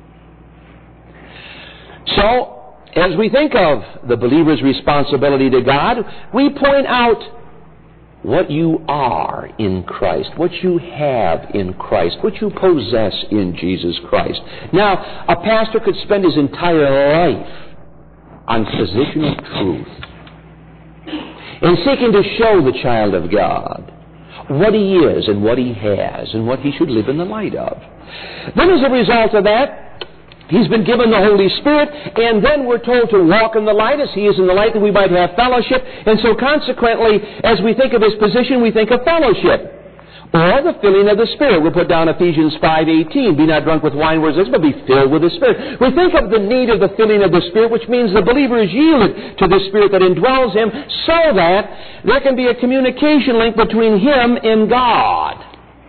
So, as we think of the believer's responsibility to God, we point out what you are in Christ, what you have in Christ, what you possess in Jesus Christ. Now, a pastor could spend his entire life on positional truth and seeking to show the child of God what he is and what he has and what he should live in the light of. Then as a result of that, he's been given the Holy Spirit, and then we're told to walk in the light as He is in the light, that we might have fellowship. And so consequently, as we think of His position, we think of fellowship. Or the filling of the Spirit. We'll put down Ephesians 5:18. Be not drunk with wine, whereas this, but be filled with the Spirit. We think of the need of the filling of the Spirit, which means the believer is yielded to the Spirit that indwells him, so that there can be a communication link between him and God.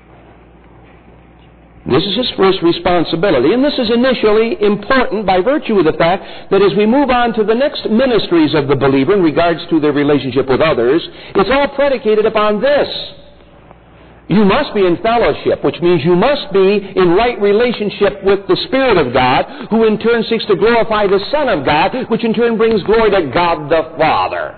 This is his first responsibility, and this is initially important by virtue of the fact that as we move on to the next ministries of the believer in regards to their relationship with others, it's all predicated upon this. You must be in fellowship, which means you must be in right relationship with the Spirit of God, who in turn seeks to glorify the Son of God, which in turn brings glory to God the Father.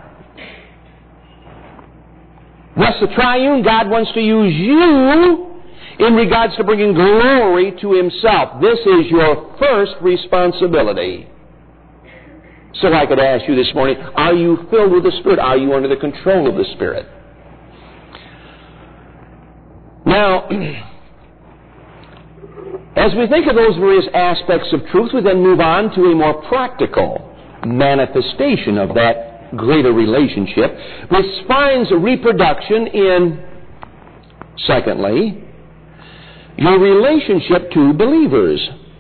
Thus the triune God wants to use you in regards to bringing glory to Himself. This is your first responsibility. So I could ask you this morning, are you filled with the Spirit? Are you under the control of the Spirit? Now, as we think of those various aspects of truth, we then move on to a more practical manifestation of that greater relationship, which finds a reproduction in, secondly, your relationship to believers,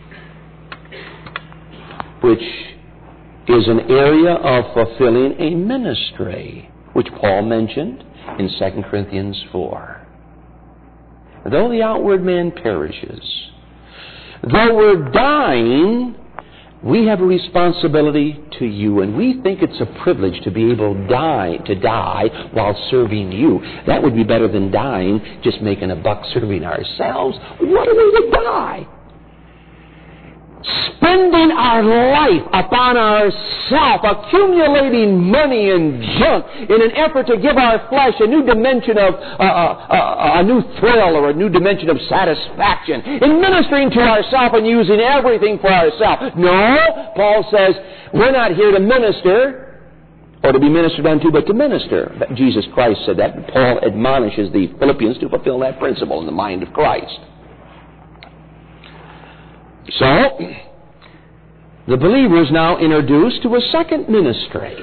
which is an area of fulfilling a ministry, which Paul mentioned in 2 Corinthians 4. Though the outward man perishes, though we're dying, we have a responsibility to you, and we think it's a privilege to be able to die while serving you. That would be better than dying just making a buck serving ourselves. What a way to die! Spending our life upon ourselves, accumulating money and junk in an effort to give our flesh a new dimension of a new thrill or a new dimension of satisfaction, in ministering to ourselves and using everything for ourselves. No, Paul says, we're not here to minister or to be ministered unto, but to minister. Jesus Christ said that. Paul admonishes the Philippians to fulfill that principle in the mind of Christ. So, the believer is now introduced to a second ministry.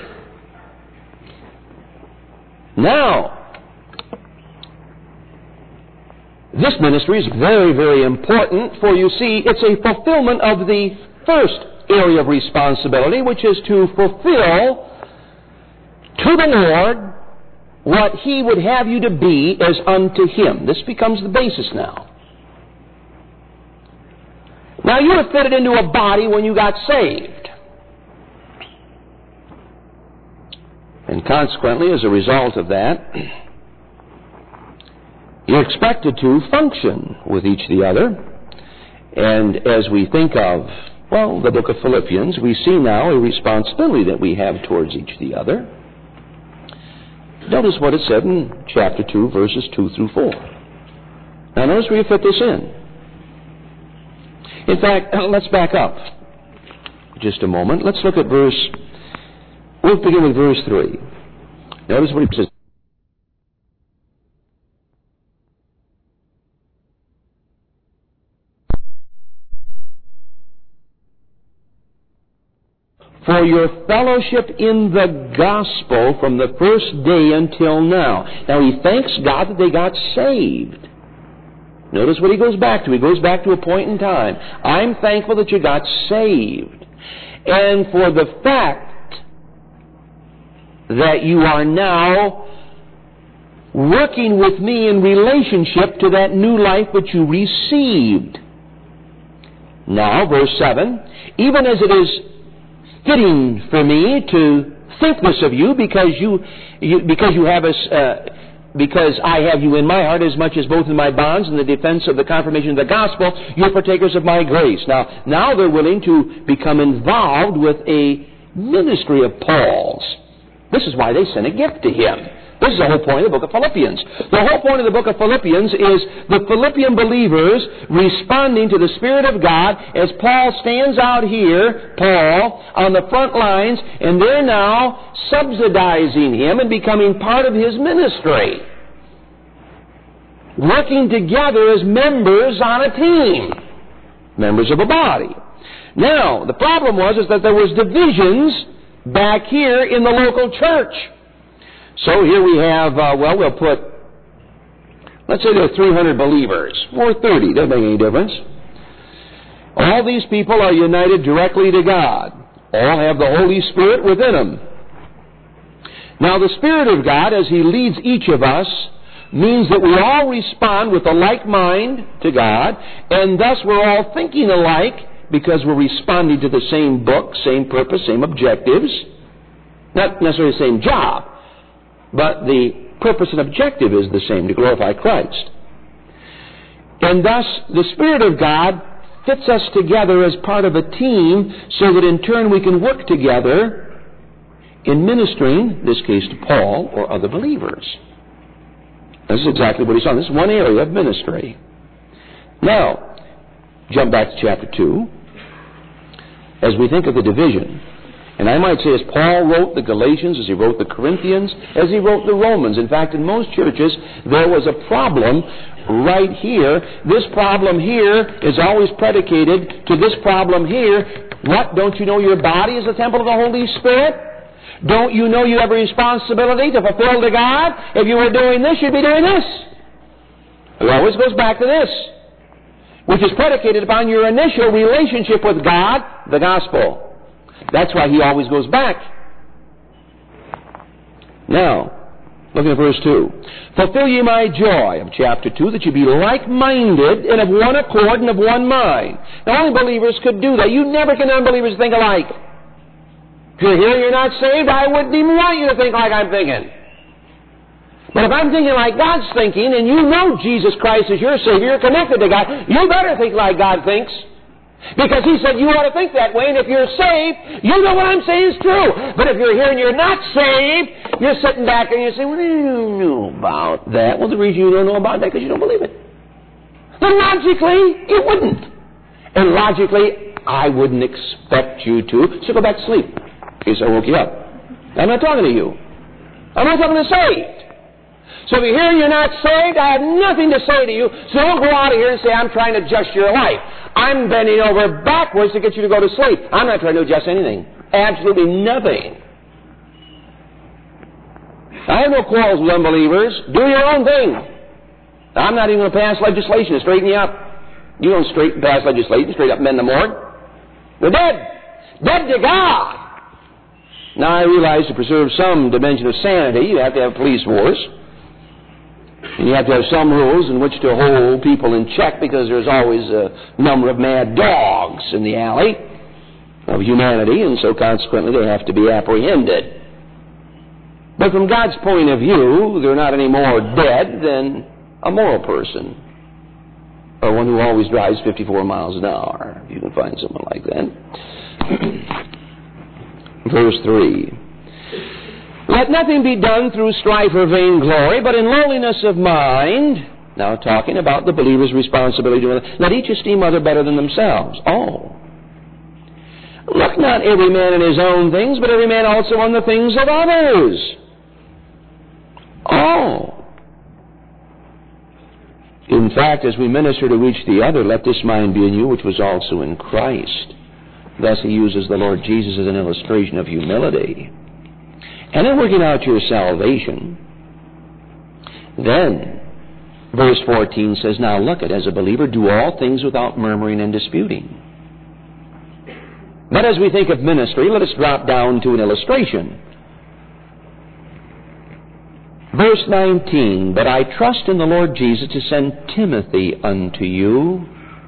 Now, this ministry is very, very important, for you see, it's a fulfillment of the first area of responsibility, which is to fulfill to the Lord what He would have you to be as unto Him. This becomes the basis now. Now, you were fitted into a body when you got saved. And consequently, as a result of that, you're expected to function with each the other. And as we think of, well, the book of Philippians, we see now a responsibility that we have towards each the other. Notice what it said in chapter 2, verses 2 through 4. Now, notice where you fit this in. In fact, let's back up just a moment. Let's look at we'll begin with verse 3. Notice what he says. For your fellowship in the gospel from the first day until now. Now, he thanks God that they got saved. Notice what he goes back to. He goes back to a point in time. I'm thankful that you got saved. And for the fact that you are now working with me in relationship to that new life which you received. Now, verse 7, even as it is fitting for me to think this of you, because you have us... because I have you in my heart, as much as both in my bonds and the defense of the confirmation of the gospel, you're partakers of my grace. Now they're willing to become involved with a ministry of Paul's. This is why they sent a gift to him. This is the whole point of the book of Philippians. The whole point of the book of Philippians is the Philippian believers responding to the Spirit of God as Paul stands out here, Paul, on the front lines, and they're now subsidizing him and becoming part of his ministry. Working together as members on a team. Members of a body. Now, the problem was that there was divisions back here in the local church. So here we have, let's say there are 300 believers, or 30, doesn't make any difference. All these people are united directly to God. All have the Holy Spirit within them. Now the Spirit of God, as He leads each of us, means that we all respond with a like mind to God, and thus we're all thinking alike because we're responding to the same book, same purpose, same objectives. Not necessarily the same job, but the purpose and objective is the same, to glorify Christ. And thus, the Spirit of God fits us together as part of a team so that in turn we can work together in ministering, in this case to Paul or other believers. This is exactly what he's on. This is one area of ministry. Now, jump back to chapter 2. As we think of the division, and I might say as Paul wrote the Galatians, as he wrote the Corinthians, as he wrote the Romans. In fact, in most churches, there was a problem right here. This problem here is always predicated to this problem here. What? Don't you know your body is the temple of the Holy Spirit? Don't you know you have a responsibility to fulfill to God? If you were doing this, you'd be doing this. It always goes back to this, which is predicated upon your initial relationship with God, the gospel. That's why he always goes back. Now, looking at verse 2. Fulfill ye my joy, of chapter 2, that ye be like-minded and of one accord and of one mind. Now, only believers could do that. You never can unbelievers think alike. If you're here and you're not saved, I wouldn't even want you to think like I'm thinking. But if I'm thinking like God's thinking, and you know Jesus Christ is your Savior, you're connected to God, you better think like God thinks. Because he said you ought to think that way, and if you're saved, you know what I'm saying is true. But if you're here and you're not saved, you're sitting back and you say, well, you don't know about that. Well, the reason you don't know about that is because you don't believe it. Then logically, you wouldn't. And logically, I wouldn't expect you to. So go back to sleep, in case I woke you up. I'm not talking to you. I'm not talking to saved. So if you're here and you're not saved, I have nothing to say to you. So don't go out of here and say, I'm trying to adjust your life. I'm bending over backwards to get you to go to sleep. I'm not trying to adjust anything. Absolutely nothing. I have no quarrels with unbelievers. Do your own thing. I'm not even going to pass legislation to straighten you up. You don't pass legislation, straight up men no more. They're dead. Dead to God. Now I realize to preserve some dimension of sanity, you have to have police force. And you have to have some rules in which to hold people in check, because there's always a number of mad dogs in the alley of humanity, and so consequently they have to be apprehended. But from God's point of view, they're not any more dead than a moral person, or one who always drives 54 miles an hour, if you can find someone like that. Verse 3. Let nothing be done through strife or vainglory, but in lowliness of mind. Now talking about the believer's responsibility to others. Let each esteem other better than themselves. Oh. Look not every man in his own things, but every man also on the things of others. Oh. In fact, as we minister to reach the other, let this mind be in you, which was also in Christ. Thus he uses the Lord Jesus as an illustration of humility. And in working out your salvation, then, verse 14 says, now look at, as a believer, do all things without murmuring and disputing. But as we think of ministry, let us drop down to an illustration. Verse 19, but I trust in the Lord Jesus to send Timothy unto you,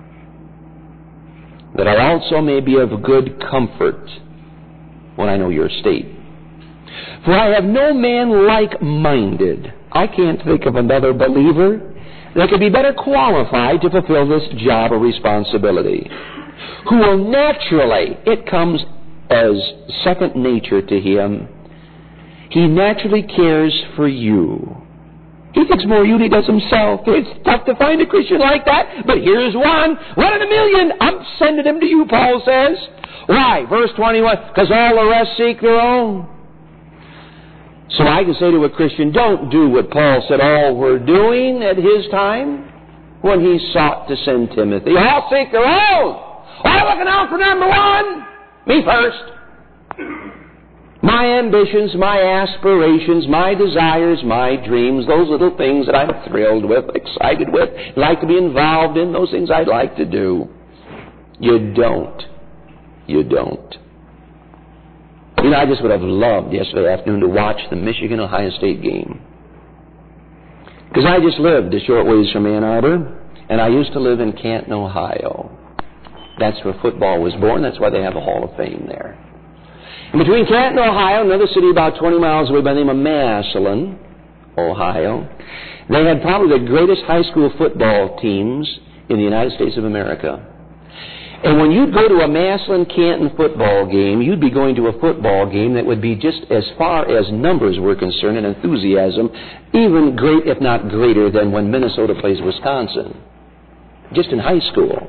that I also may be of good comfort when I know your state. For I have no man like-minded. I can't think of another believer that could be better qualified to fulfill this job or responsibility, who will naturally, it comes as second nature to him, he naturally cares for you. He thinks more of you than he does himself. It's tough to find a Christian like that, but here's one in a million. I'm sending him to you, Paul says. Why? Verse 21, because all the rest seek their own. So I can say to a Christian, don't do what Paul said all were doing at his time when he sought to send Timothy. All seek their own. All looking out for number one. Me first. My ambitions, my aspirations, my desires, my dreams, those little things that I'm thrilled with, excited with, like to be involved in, those things I'd like to do. You don't. You don't. You know, I just would have loved yesterday afternoon to watch the Michigan-Ohio State game. Because I just lived a short ways from Ann Arbor, and I used to live in Canton, Ohio. That's where football was born. That's why they have a Hall of Fame there. And between Canton, Ohio, and another city about 20 miles away by the name of Massillon, Ohio, they had probably the greatest high school football teams in the United States of America. And when you'd go to a Massillon-Canton football game, you'd be going to a football game that would be, just as far as numbers were concerned and enthusiasm, even great, if not greater, than when Minnesota plays Wisconsin. Just in high school.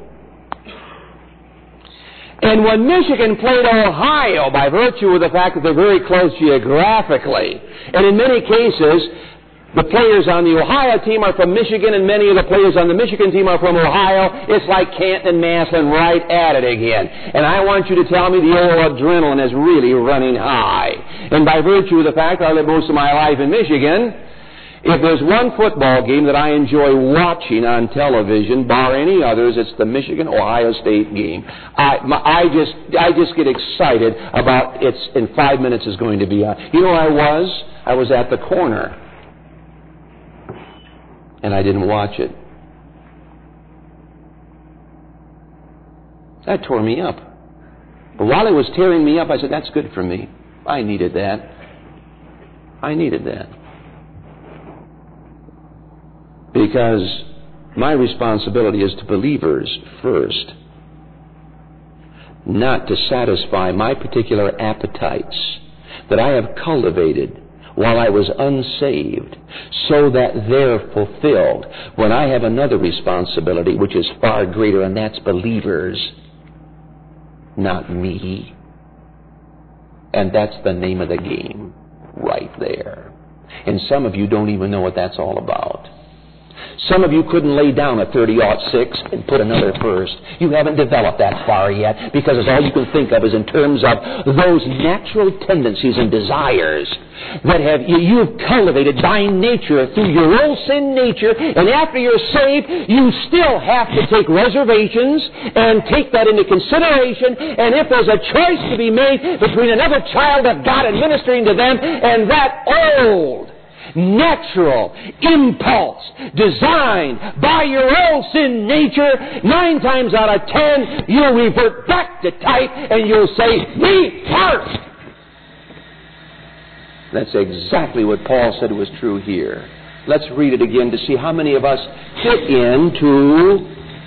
And when Michigan played Ohio, by virtue of the fact that they're very close geographically, and in many cases, The players on the Ohio team are from Michigan, and many of the players on the Michigan team are from Ohio. It's like Canton and Massillon right at it again. And I want you to tell me the old adrenaline is really running high. And by virtue of the fact that I lived most of my life in Michigan, if there's one football game that I enjoy watching on television, bar any others, it's the Michigan-Ohio State game. I just get excited about it's in 5 minutes is going to be on. You know where I was? I was at the corner. And I didn't watch it. That tore me up. But while it was tearing me up, I said, that's good for me. I needed that. I needed that. Because my responsibility is to believers first, not to satisfy my particular appetites that I have cultivated while I was unsaved, so that they're fulfilled when I have another responsibility which is far greater, and that's believers, not me. And that's the name of the game right there. And some of you don't even know what that's all about. Some of you couldn't lay down a 30-06 and put another first. You haven't developed that far yet, because it's all you can think of is in terms of those natural tendencies and desires that you've cultivated by nature through your own sin nature, and after you're saved, you still have to take reservations and take that into consideration, and if there's a choice to be made between another child of God and ministering to them and that old natural impulse designed by your own sin nature, 9 times out of 10 you'll revert back to type and you'll say, me first. That's exactly what Paul said was true here. Let's read it again to see how many of us fit into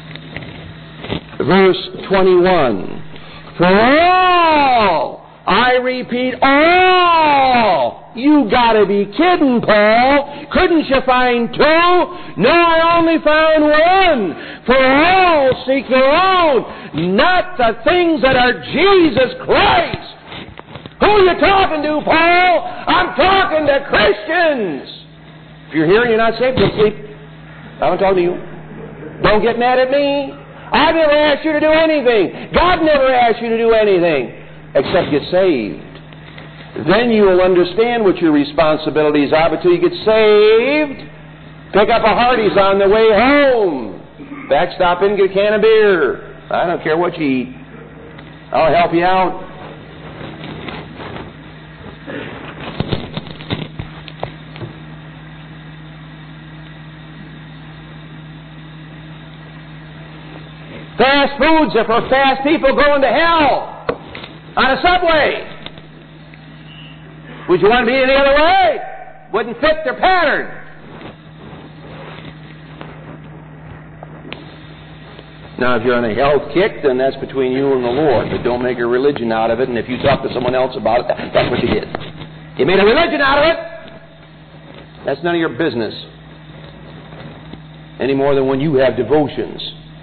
verse 21. For all, I repeat, all. You gotta be kidding, Paul. Couldn't you find 2? No, I only found 1. For all seek their own, not the things that are Jesus Christ. Who are you talking to, Paul? I'm talking to Christians. If you're here and you're not saved, you'll sleep. I don't talk to you. Don't get mad at me. I never asked you to do anything. God never asked you to do anything except get saved. Then you will understand what your responsibilities are. But till you get saved, pick up a Hardee's on the way home. Backstop in, get a can of beer. I don't care what you eat. I'll help you out. Fast foods are for fast people going to hell on a subway. Would you want to be any other way? Wouldn't fit their pattern. Now, if you're on a health kick, then that's between you and the Lord. But don't make a religion out of it. And if you talk to someone else about it, that's what you did. You made a religion out of it. That's none of your business. Any more than when you have devotions.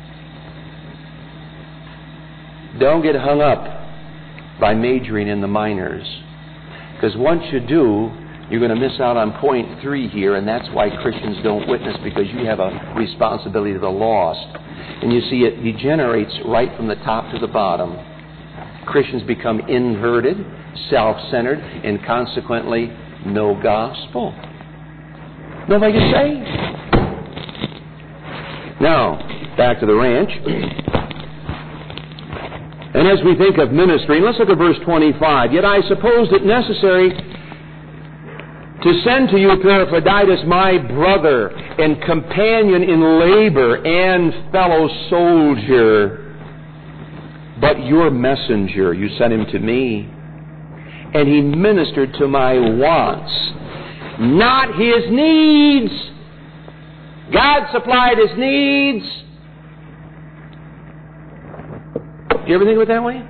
Don't get hung up by majoring in the minors. Because once you do, you're going to miss out on point 3 here, and that's why Christians don't witness, because you have a responsibility to the lost. And you see, it degenerates right from the top to the bottom. Christians become inverted, self-centered, and consequently, no gospel. Nobody gets saved. Now, back to the ranch. And as we think of ministry, let's look at verse 25. Yet I supposed it necessary to send to you Epaphroditus, my brother and companion in labor and fellow soldier. But your messenger, you sent him to me, and he ministered to my wants, not his needs. God supplied his needs. Do you ever think of it that way?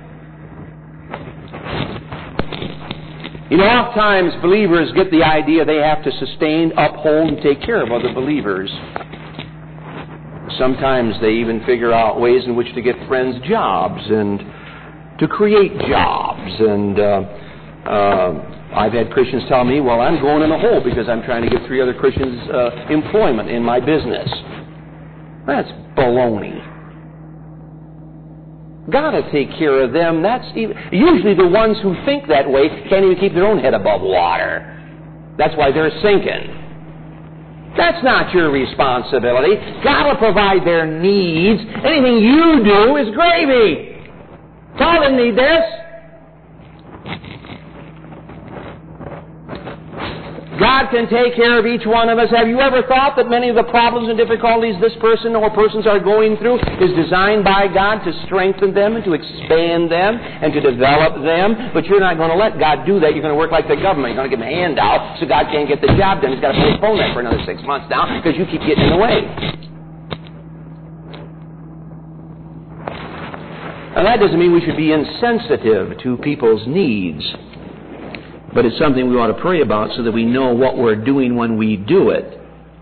You know, oftentimes believers get the idea they have to sustain, uphold, and take care of other believers. Sometimes they even figure out ways in which to get friends jobs and to create jobs and I've had Christians tell me, well, I'm going in a hole because I'm trying to get 3 other Christians employment in my business. That's baloney. God will take care of them. Usually the ones who think that way can't even keep their own head above water. That's why they're sinking. That's not your responsibility. God will provide their needs. Anything you do is gravy. Paul didn't need this. God can take care of each one of us. Have you ever thought that many of the problems and difficulties this person or persons are going through is designed by God to strengthen them and to expand them and to develop them? But you're not going to let God do that. You're going to work like the government. You're going to give him a handout so God can't get the job done. He's got to postpone that for another 6 months now because you keep getting in the way. Now that doesn't mean we should be insensitive to people's needs. But it's something we ought to pray about so that we know what we're doing when we do it.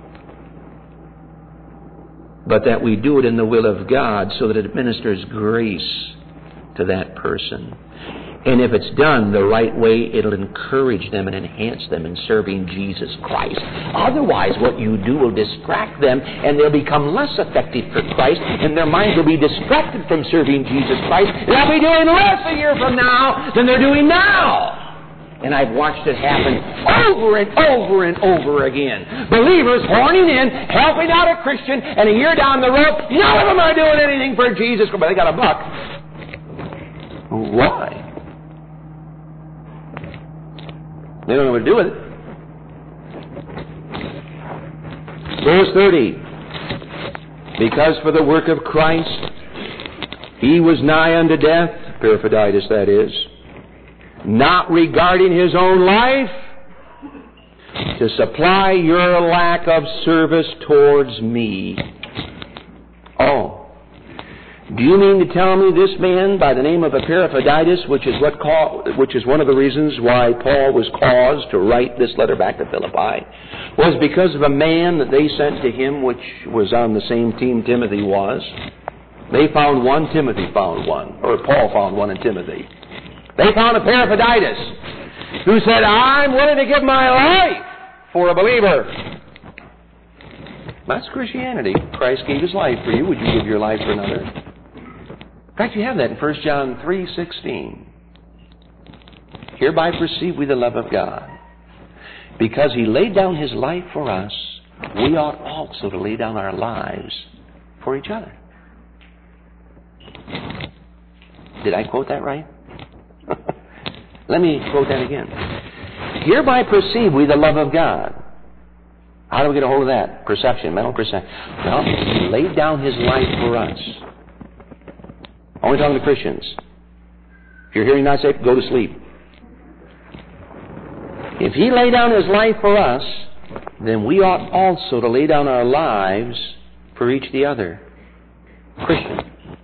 But that we do it in the will of God so that it administers grace to that person. And if it's done the right way, it'll encourage them and enhance them in serving Jesus Christ. Otherwise, what you do will distract them, and they'll become less effective for Christ, and their minds will be distracted from serving Jesus Christ. And they'll be doing less a year from now than they're doing now. And I've watched it happen over and over and over again. Believers horning in, helping out a Christian, and a year down the road, none of them are doing anything for Jesus, but they got a buck. Why? They don't know what to do with it. Verse 30. Because for the work of Christ, he was nigh unto death, Epaphroditus that is, not regarding his own life, to supply your lack of service towards me. Oh, do you mean to tell me this man by the name of Epaphroditus, which is one of the reasons why Paul was caused to write this letter back to Philippi, was because of a man that they sent to him, which was on the same team Timothy was? They found one, Timothy found one, or Paul found one in Timothy. They found Epaphroditus, who said, I'm willing to give my life for a believer. That's Christianity. Christ gave his life for you. Would you give your life for another? In fact, you have that in 1 John 3:16. Hereby perceive we the love of God. Because he laid down his life for us, we ought also to lay down our lives for each other. Did I quote that right? Let me quote that again. Hereby perceive we the love of God. How do we get a hold of that? Perception, mental perception. Well, he laid down his life for us. Only talking to Christians. If you're hearing not safe, go to sleep. If he laid down his life for us, then we ought also to lay down our lives for each the other. Christian.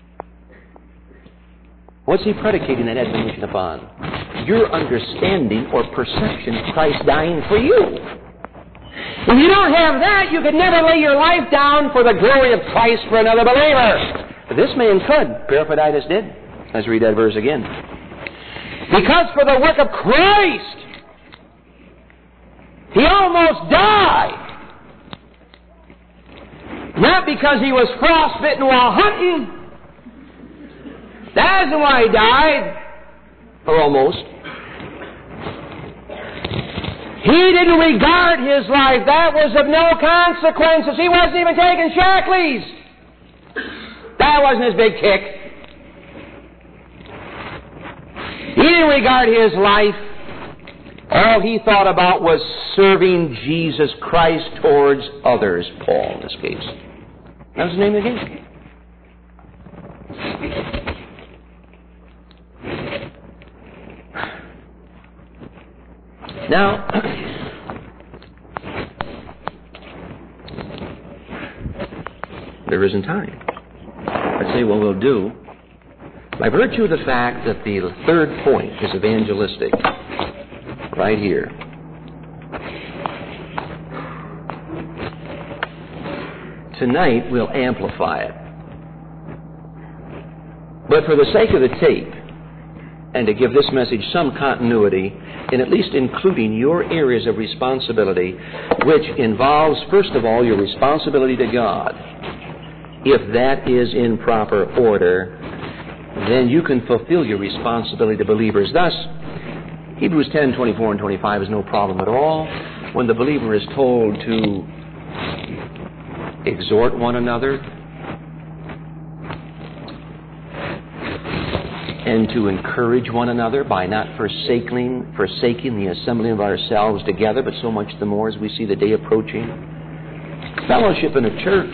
What's he predicating that admonition upon? Your understanding or perception of Christ dying for you. If you don't have that, you could never lay your life down for the glory of Christ for another believer. But this man could. Epaphroditus did. Let's read that verse again. Because for the work of Christ, he almost died. Not because he was frostbitten while hunting. That isn't why he died. Or almost. He didn't regard his life. That was of no consequences. He wasn't even taking Shakleys. That wasn't his big kick. He didn't regard his life. All he thought about was serving Jesus Christ towards others, Paul in this case. That was the name of the game. Now, there isn't time. I'd say what we'll do, by virtue of the fact that the third point is evangelistic, right here. Tonight we'll amplify it. But for the sake of the tape, and to give this message some continuity, in at least including your areas of responsibility, which involves, first of all, your responsibility to God. If that is in proper order, then you can fulfill your responsibility to believers. Thus, Hebrews 10, 24 and 25 is no problem at all. When the believer is told to exhort one another and to encourage one another by not forsaking the assembling of ourselves together, but so much the more as we see the day approaching. Fellowship in a church,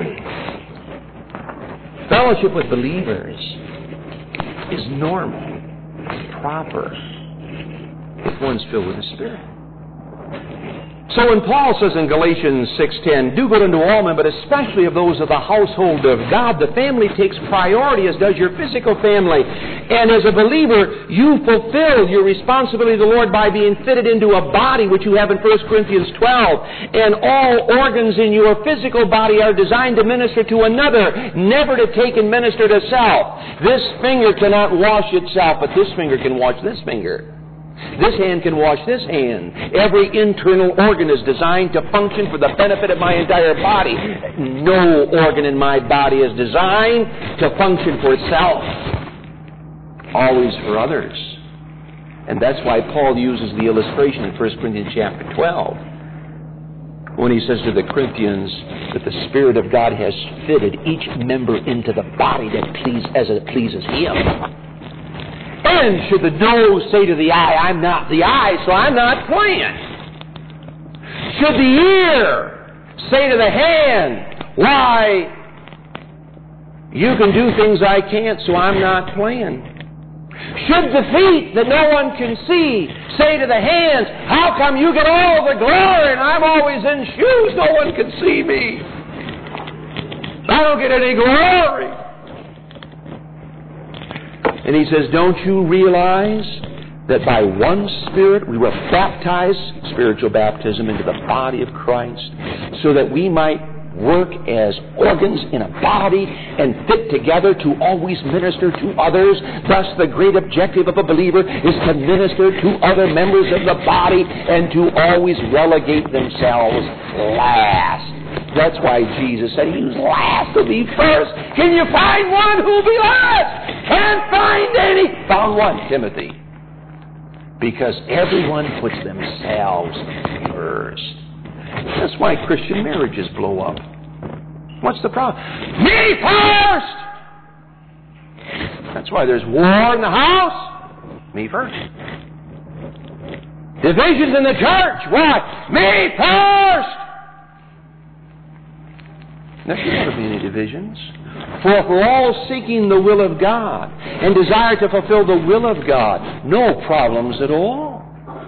fellowship with believers is normal, proper, if one's filled with the Spirit. So when Paul says in Galatians 6:10, do good unto all men, but especially of those of the household of God, the family takes priority, as does your physical family. And as a believer, you fulfill your responsibility to the Lord by being fitted into a body, which you have in 1 Corinthians 12. And all organs in your physical body are designed to minister to another, never to take and minister to self. This finger cannot wash itself, but this finger can wash this finger. This hand can wash this hand. Every internal organ is designed to function for the benefit of my entire body. No organ in my body is designed to function for itself. Always for others. And that's why Paul uses the illustration in 1 Corinthians chapter 12 when he says to the Corinthians that the Spirit of God has fitted each member into the body as it pleases Him. And should the nose say to the eye, I'm not the eye, so I'm not playing. Should the ear say to the hand, why, you can do things I can't, so I'm not playing. Should the feet that no one can see say to the hands, how come you get all the glory and I'm always in shoes, no one can see me? I don't get any glory. And he says, don't you realize that by one Spirit we were baptized, spiritual baptism, into the body of Christ, so that we might work as organs in a body and fit together to always minister to others. Thus, the great objective of a believer is to minister to other members of the body and to always relegate themselves last. That's why Jesus said he was last to be first. Can you find one who will be last? Can't find any. Found one, Timothy. Because everyone puts themselves first. That's why Christian marriages blow up. What's the problem? Me first! That's why there's war in the house. Me first. Divisions in the church. What? Me first! There should never be any divisions. For if we're all seeking the will of God and desire to fulfill the will of God, no problems at all.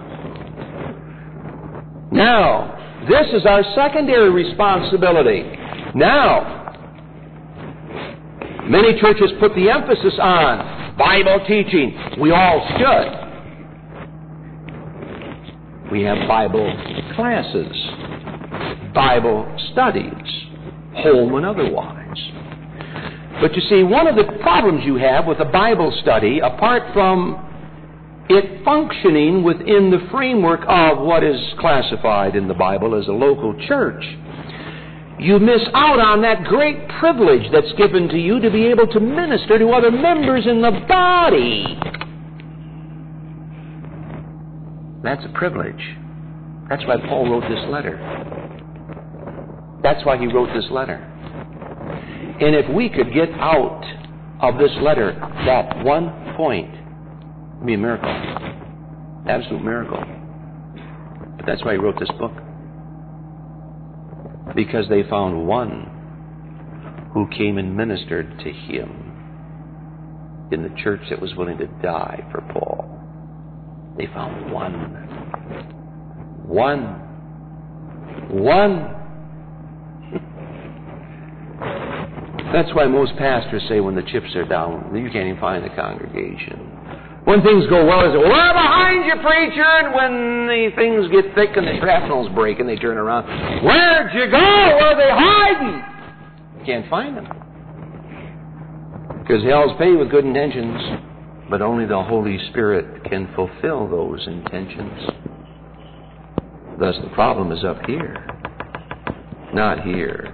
Now, this is our secondary responsibility. Now, many churches put the emphasis on Bible teaching. We all should. We have Bible classes, Bible studies, home and otherwise. But you see, one of the problems you have with a Bible study, apart from it functioning within the framework of what is classified in the Bible as a local church, you miss out on that great privilege that's given to you to be able to minister to other members in the body. That's a privilege. That's why Paul wrote this letter. That's why he wrote this letter. And if we could get out of this letter that one point, it would be a miracle. Absolute miracle. But that's why he wrote this book. Because they found one who came and ministered to him in the church that was willing to die for Paul. They found one. That's why most pastors say when the chips are down, you can't even find the congregation. When things go well, they say, well, we're behind you, preacher. And when the things get thick and the shrapnel's breaking, they turn around. Where'd you go? Where are they hiding? You can't find them. Because hell's paved with good intentions. But only the Holy Spirit can fulfill those intentions. Thus the problem is up here, not here.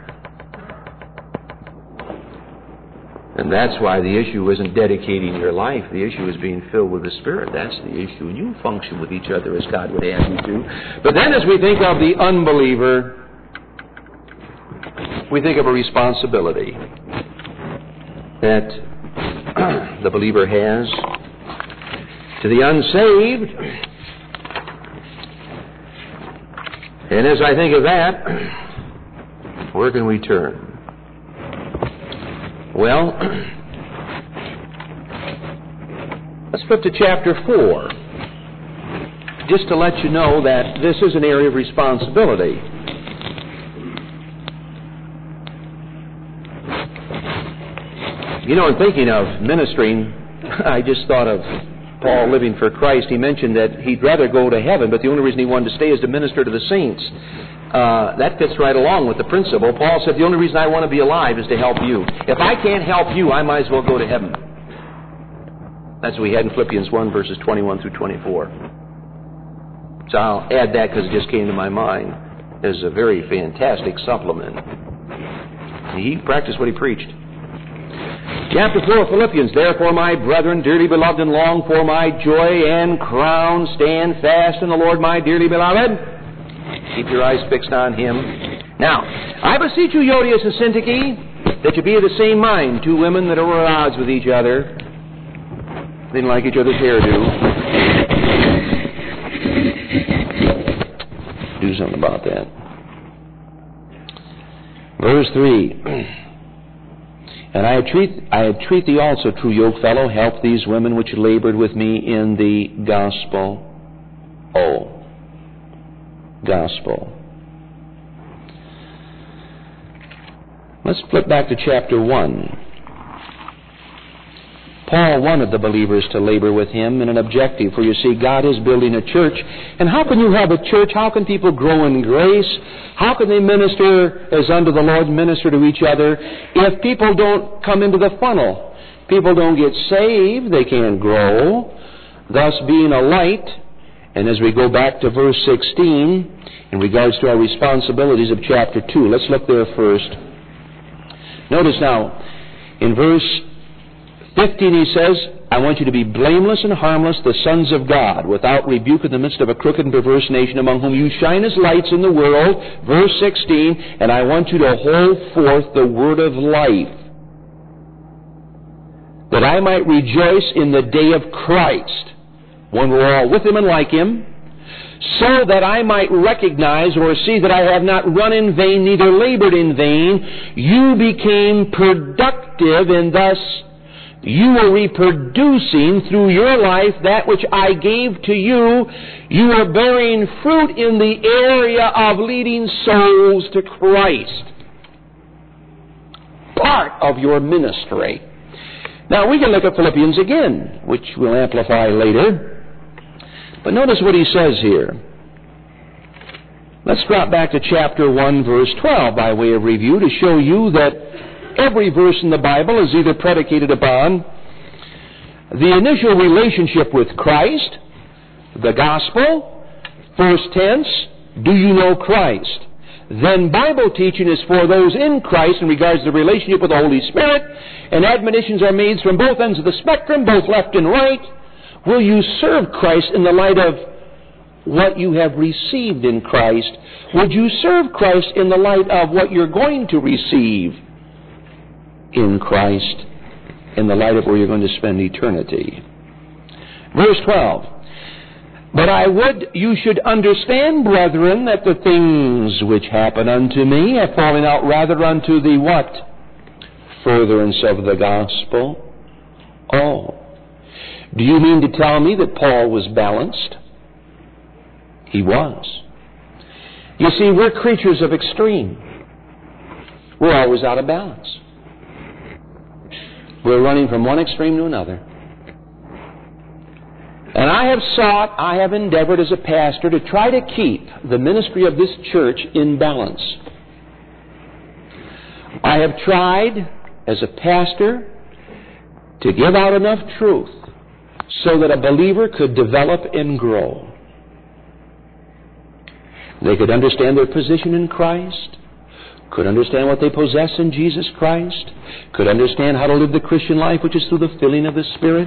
And that's why the issue isn't dedicating your life. The issue is being filled with the Spirit. That's the issue. And you function with each other as God would have you to. But then as we think of the unbeliever, we think of a responsibility that the believer has to the unsaved. And as I think of that, where can we turn? Well, let's flip to chapter 4, just to let you know that this is an area of responsibility. You know, in thinking of ministering, I just thought of Paul living for Christ. He mentioned that he'd rather go to heaven, but the only reason he wanted to stay is to minister to the saints. That fits right along with the principle. Paul said, the only reason I want to be alive is to help you. If I can't help you, I might as well go to heaven. That's what we had in Philippians 1, verses 21 through 24. So I'll add that because it just came to my mind as a very fantastic supplement. He practiced what he preached. Chapter 4 of Philippians, therefore, my brethren, dearly beloved and long for my joy and crown, stand fast in the Lord, my dearly beloved. Keep your eyes fixed on Him. Now, I beseech you, Euodias and Syntyche, that you be of the same mind, two women that are at odds with each other. They didn't like each other's hairdo. Do something about that. Verse 3. And I entreat thee also, true yokefellow, help these women which labored with me in the gospel. Oh. Gospel. Let's flip back to chapter 1. Paul wanted the believers to labor with him in an objective, for you see, God is building a church. And how can you have a church? How can people grow in grace? How can they minister as unto the Lord, minister to each other, if people don't come into the funnel? People don't get saved, they can't grow, thus being a light. And as we go back to verse 16, in regards to our responsibilities of chapter 2, let's look there first. Notice now, in verse 15 he says, I want you to be blameless and harmless, the sons of God, without rebuke in the midst of a crooked and perverse nation, among whom you shine as lights in the world. Verse 16, and I want you to hold forth the word of life, that I might rejoice in the day of Christ, when we're all with Him and like Him, so that I might recognize or see that I have not run in vain, neither labored in vain. You became productive, and thus you are reproducing through your life that which I gave to you. You are bearing fruit in the area of leading souls to Christ. Part of your ministry. Now we can look at Philippians again, which we'll amplify later. But notice what he says here. Let's drop back to chapter 1, verse 12 by way of review to show you that every verse in the Bible is either predicated upon the initial relationship with Christ, the gospel, first tense, do you know Christ? Then Bible teaching is for those in Christ in regards to the relationship with the Holy Spirit, and admonitions are made from both ends of the spectrum, both left and right. Will you serve Christ in the light of what you have received in Christ? Would you serve Christ in the light of what you're going to receive in Christ, in the light of where you're going to spend eternity? Verse 12. But I would you should understand, brethren, that the things which happen unto me have fallen out rather unto the what? Furtherance of the gospel. Oh. Do you mean to tell me that Paul was balanced? He was. You see, we're creatures of extreme. We're always out of balance. We're running from one extreme to another. And I have endeavored as a pastor to try to keep the ministry of this church in balance. I have tried as a pastor to give out enough truth so that a believer could develop and grow. They could understand their position in Christ, could understand what they possess in Jesus Christ, could understand how to live the Christian life, which is through the filling of the Spirit,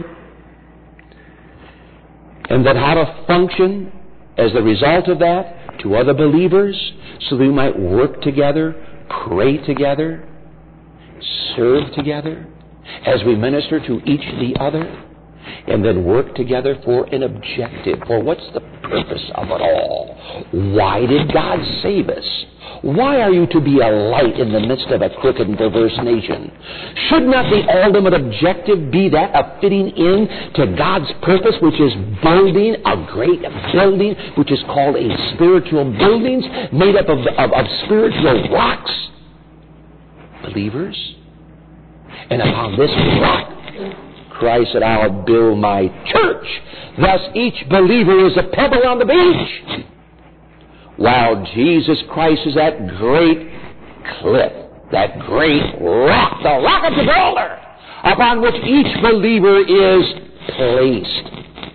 and then how to function as the result of that to other believers, so that we might work together, pray together, serve together, as we minister to each the other, and then work together for an objective. For what's the purpose of it all? Why did God save us? Why are you to be a light in the midst of a crooked and perverse nation? Should not the ultimate objective be that of fitting in to God's purpose, which is building a great building, which is called a spiritual buildings, made up of spiritual rocks? Believers? And upon this rock, Christ said, I'll build my church. Thus each believer is a pebble on the beach, while Jesus Christ is that great cliff, that great rock, the rock of Gibraltar, upon which each believer is placed.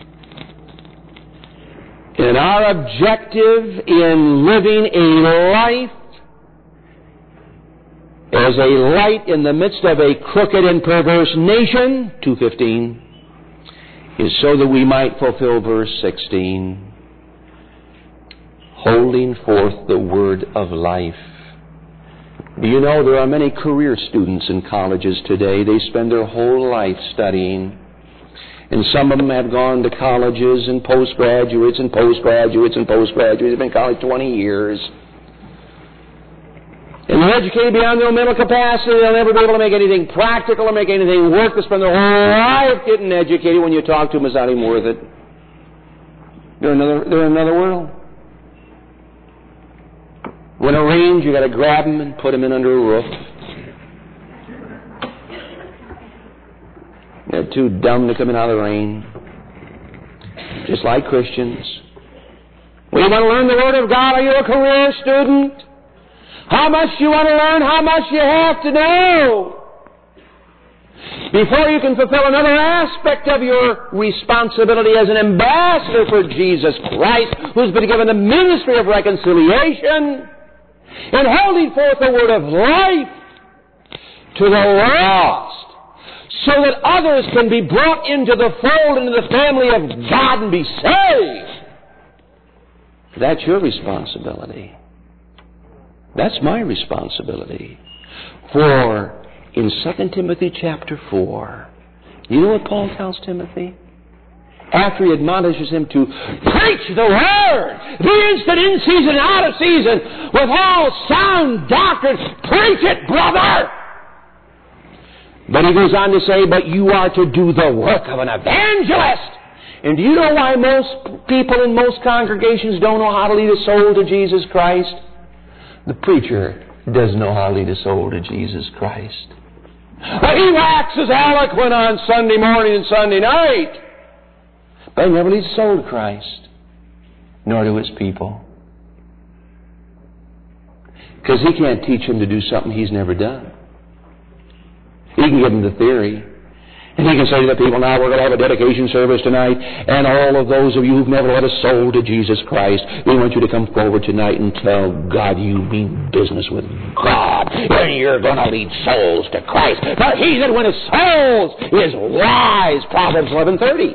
And our objective in living a life as a light in the midst of a crooked and perverse nation, 2:15, is so that we might fulfill verse 16, holding forth the word of life. Do you know there are many career students in colleges today? They spend their whole life studying. And some of them have gone to colleges and postgraduates and postgraduates and postgraduates. They've been in college 20 years. And they're educated beyond their mental capacity. They'll never be able to make anything practical or make anything work. They spend their whole life getting educated. When you talk to them, it's not even worth it. They're in another world. When it rains, you got to grab them and put them in under a roof. They're too dumb to come in out of the rain. Just like Christians. Well, you want to learn the Word of God? Are you a career student? How much do you want to learn? How much do you have to know? Before you can fulfill another aspect of your responsibility as an ambassador for Jesus Christ, who's been given the ministry of reconciliation, and holding forth the word of life to the lost, so that others can be brought into the fold, into the family of God and be saved. That's your responsibility. That's my responsibility. For in 2 Timothy chapter 4, you know what Paul tells Timothy? After he admonishes him to preach the Word, be instant in season, out of season, with all sound doctrine, preach it, brother! But he goes on to say, but you are to do the work of an evangelist. And do you know why most people in most congregations don't know how to lead a soul to Jesus Christ? The preacher doesn't know how to lead a soul to Jesus Christ. But he waxes eloquent on Sunday morning and Sunday night, but he never leads a soul to Christ, nor to his people. Because he can't teach him to do something he's never done. He can give him the theory. And he can say to the people, now we're going to have a dedication service tonight, and all of those of you who've never led a soul to Jesus Christ, we want you to come forward tonight and tell God you mean business with God, and you're going to lead souls to Christ. For he that winneth souls is wise, Proverbs 11:30.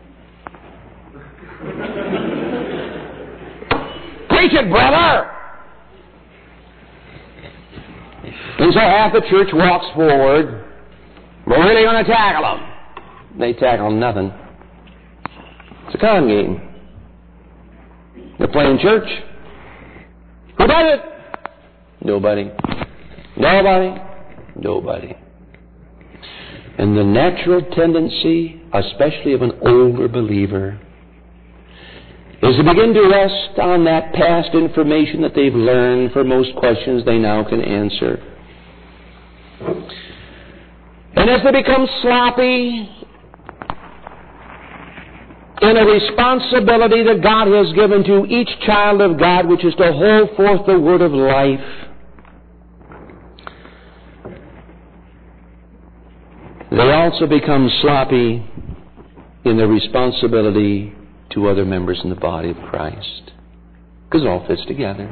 Preach it, brother! And so half the church walks forward. We're really going to tackle them. They tackle nothing. It's a con game. They're playing church. Who does it? Nobody. Nobody. Nobody. And the natural tendency, especially of an older believer, is to begin to rest on that past information that they've learned for most questions they now can answer. And as they become sloppy in a responsibility that God has given to each child of God, which is to hold forth the word of life, they also become sloppy in their responsibility to other members in the body of Christ. Because it all fits together.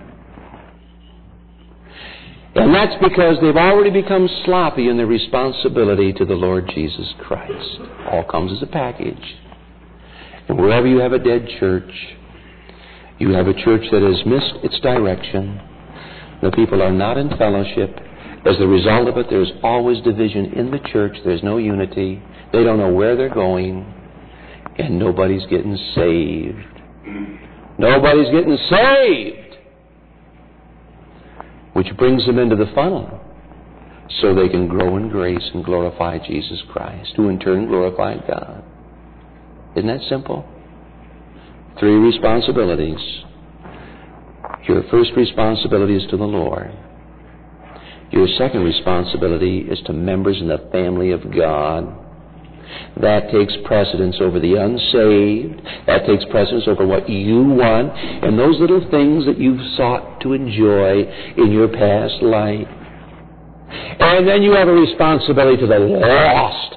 And that's because they've already become sloppy in their responsibility to the Lord Jesus Christ. All comes as a package. And wherever you have a dead church, you have a church that has missed its direction. The people are not in fellowship. As a result of it, there's always division in the church. There's no unity. They don't know where they're going. And nobody's getting saved. Nobody's getting saved. Which brings them into the funnel so they can grow in grace and glorify Jesus Christ, who in turn glorified God. Isn't that simple? 3 responsibilities. Your first responsibility is to the Lord. Your second responsibility is to members in the family of God. That takes precedence over the unsaved. That takes precedence over what you want and those little things that you've sought to enjoy in your past life. And then you have a responsibility to the lost,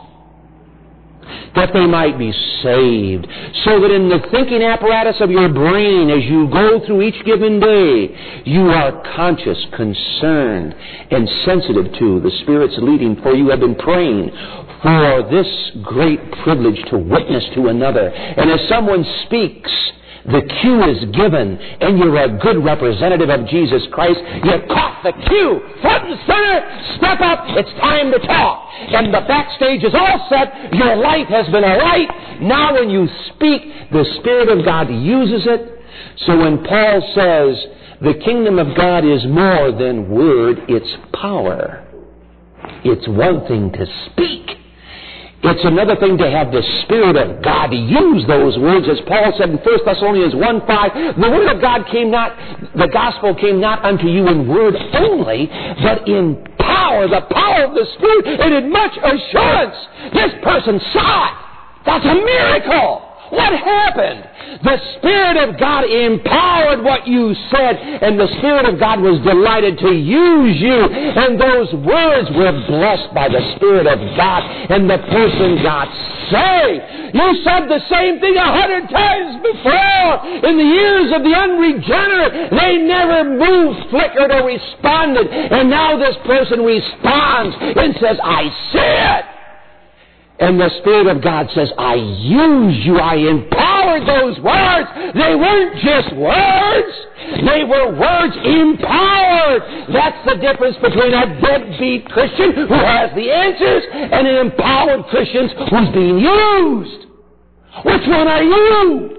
that they might be saved, so that in the thinking apparatus of your brain as you go through each given day, you are conscious, concerned, and sensitive to the Spirit's leading, for you have been praying for this great privilege to witness to another. And as someone speaks, the cue is given, and you're a good representative of Jesus Christ. You caught the cue, front and center, step up, it's time to talk. And the backstage is all set, your light has been a light. Now when you speak, the Spirit of God uses it. So when Paul says, the kingdom of God is more than word, it's power. It's one thing to speak. It's another thing to have the Spirit of God use those words. As Paul said in 1 Thessalonians 1:5, the word of God the gospel came not unto you in word only, but in power, the power of the Spirit, and in much assurance. This person saw it. That's a miracle. What happened? The Spirit of God empowered what you said, and the Spirit of God was delighted to use you, and those words were blessed by the Spirit of God, and the person got saved. You said the same thing 100 times before. In the years of the unregenerate, they never moved, flickered, or responded, and now this person responds and says, I see it. And the Spirit of God says, I used you. I empowered those words. They weren't just words. They were words empowered. That's the difference between a deadbeat Christian who has the answers and an empowered Christian who's being used. Which one are you?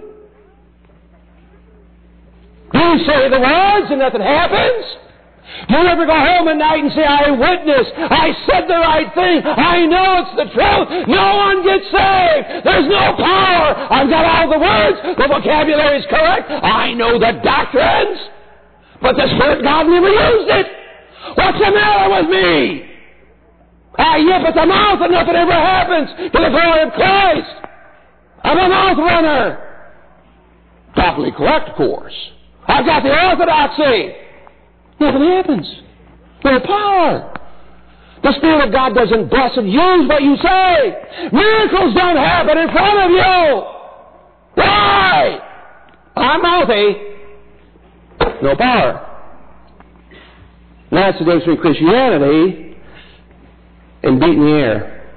Do you say the words and nothing happens? Do you ever go home at night and say, I witnessed, I said the right thing, I know it's the truth, no one gets saved, there's no power, I've got all the words, the vocabulary is correct, I know the doctrines, but the Spirit of God never used it. What's the matter with me? I yip at the mouth and nothing ever happens to the glory of Christ. I'm a mouth runner. Doctrinally correct, of course. I've got the orthodoxy. Nothing happens. No power. The Spirit of God doesn't bless and use what you say. Miracles don't happen in front of you. Why? I'm mouthy. No power. And that's the difference between Christianity and beating the air.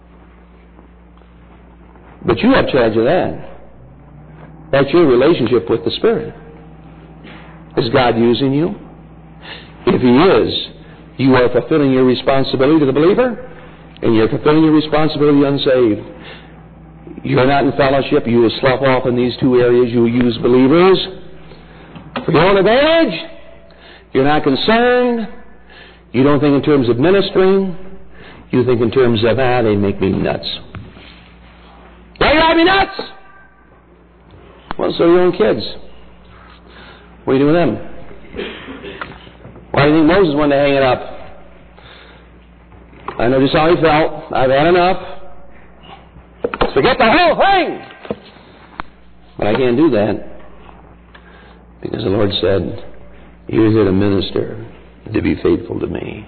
But you have charge of that. That's your relationship with the Spirit. Is God using you? If He is, you are fulfilling your responsibility to the believer, and you're fulfilling your responsibility to the unsaved. You're not in fellowship. You will slough off in these two areas. You will use believers for your own advantage. You're not concerned. You don't think in terms of ministering. You think in terms of, they make me nuts. They drive me nuts! Well, so are your own kids. What do you do with them? Why do you think Moses wanted to hang it up? I know just how he felt. I've had enough. Forget the whole thing! But I can't do that. Because the Lord said, you're here to minister, to be faithful to me.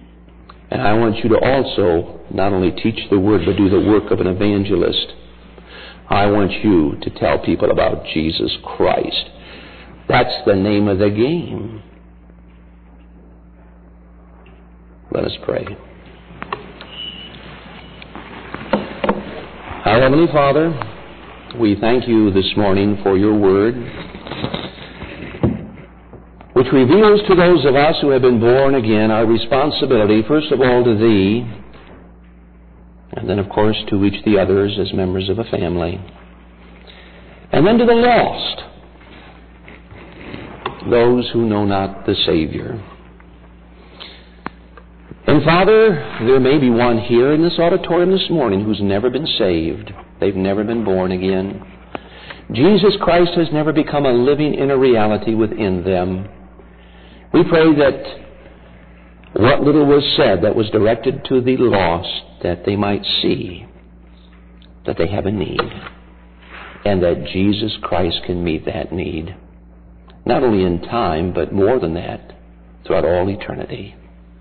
And I want you to also not only teach the Word, but do the work of an evangelist. I want you to tell people about Jesus Christ. That's the name of the game. Let us pray. Our Heavenly Father, we thank you this morning for your word, which reveals to those of us who have been born again our responsibility, first of all, to Thee, and then, of course, to each the others as members of a family, and then to the lost, those who know not the Savior. And Father, there may be one here in this auditorium this morning who's never been saved. They've never been born again. Jesus Christ has never become a living inner reality within them. We pray that what little was said that was directed to the lost, that they might see that they have a need, and that Jesus Christ can meet that need, not only in time, but more than that, throughout all eternity.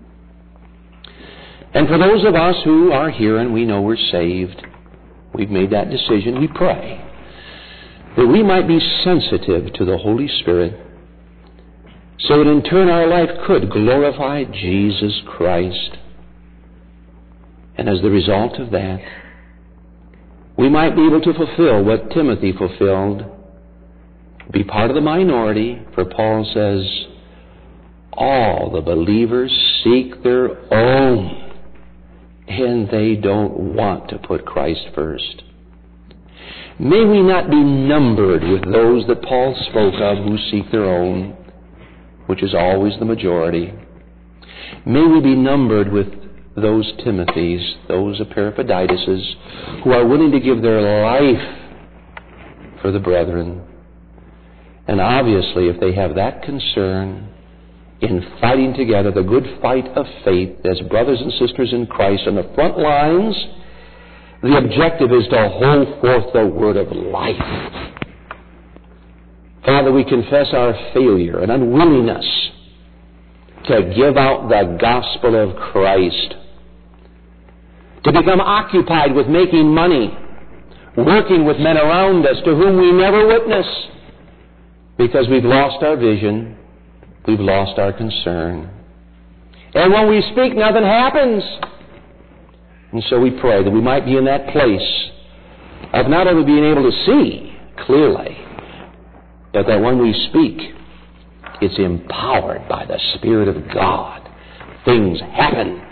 And for those of us who are here and we know we're saved, we've made that decision, we pray that we might be sensitive to the Holy Spirit, so that in turn our life could glorify Jesus Christ. And as the result of that, we might be able to fulfill what Timothy fulfilled, be part of the minority, for Paul says, all the believers seek their own, and they don't want to put Christ first. May we not be numbered with those that Paul spoke of who seek their own, which is always the majority. May we be numbered with those Timothys, those Epaphroditus, who are willing to give their life for the brethren. And obviously, if they have that concern in fighting together the good fight of faith as brothers and sisters in Christ on the front lines, the objective is to hold forth the word of life. Father, we confess our failure and unwillingness to give out the gospel of Christ, to become occupied with making money, working with men around us to whom we never witness, because we've lost our vision, we've lost our concern. And when we speak, nothing happens. And so we pray that we might be in that place of not only being able to see clearly, but that when we speak, it's empowered by the Spirit of God. Things happen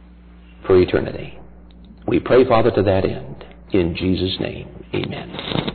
for eternity. We pray, Father, to that end. In Jesus' name, amen.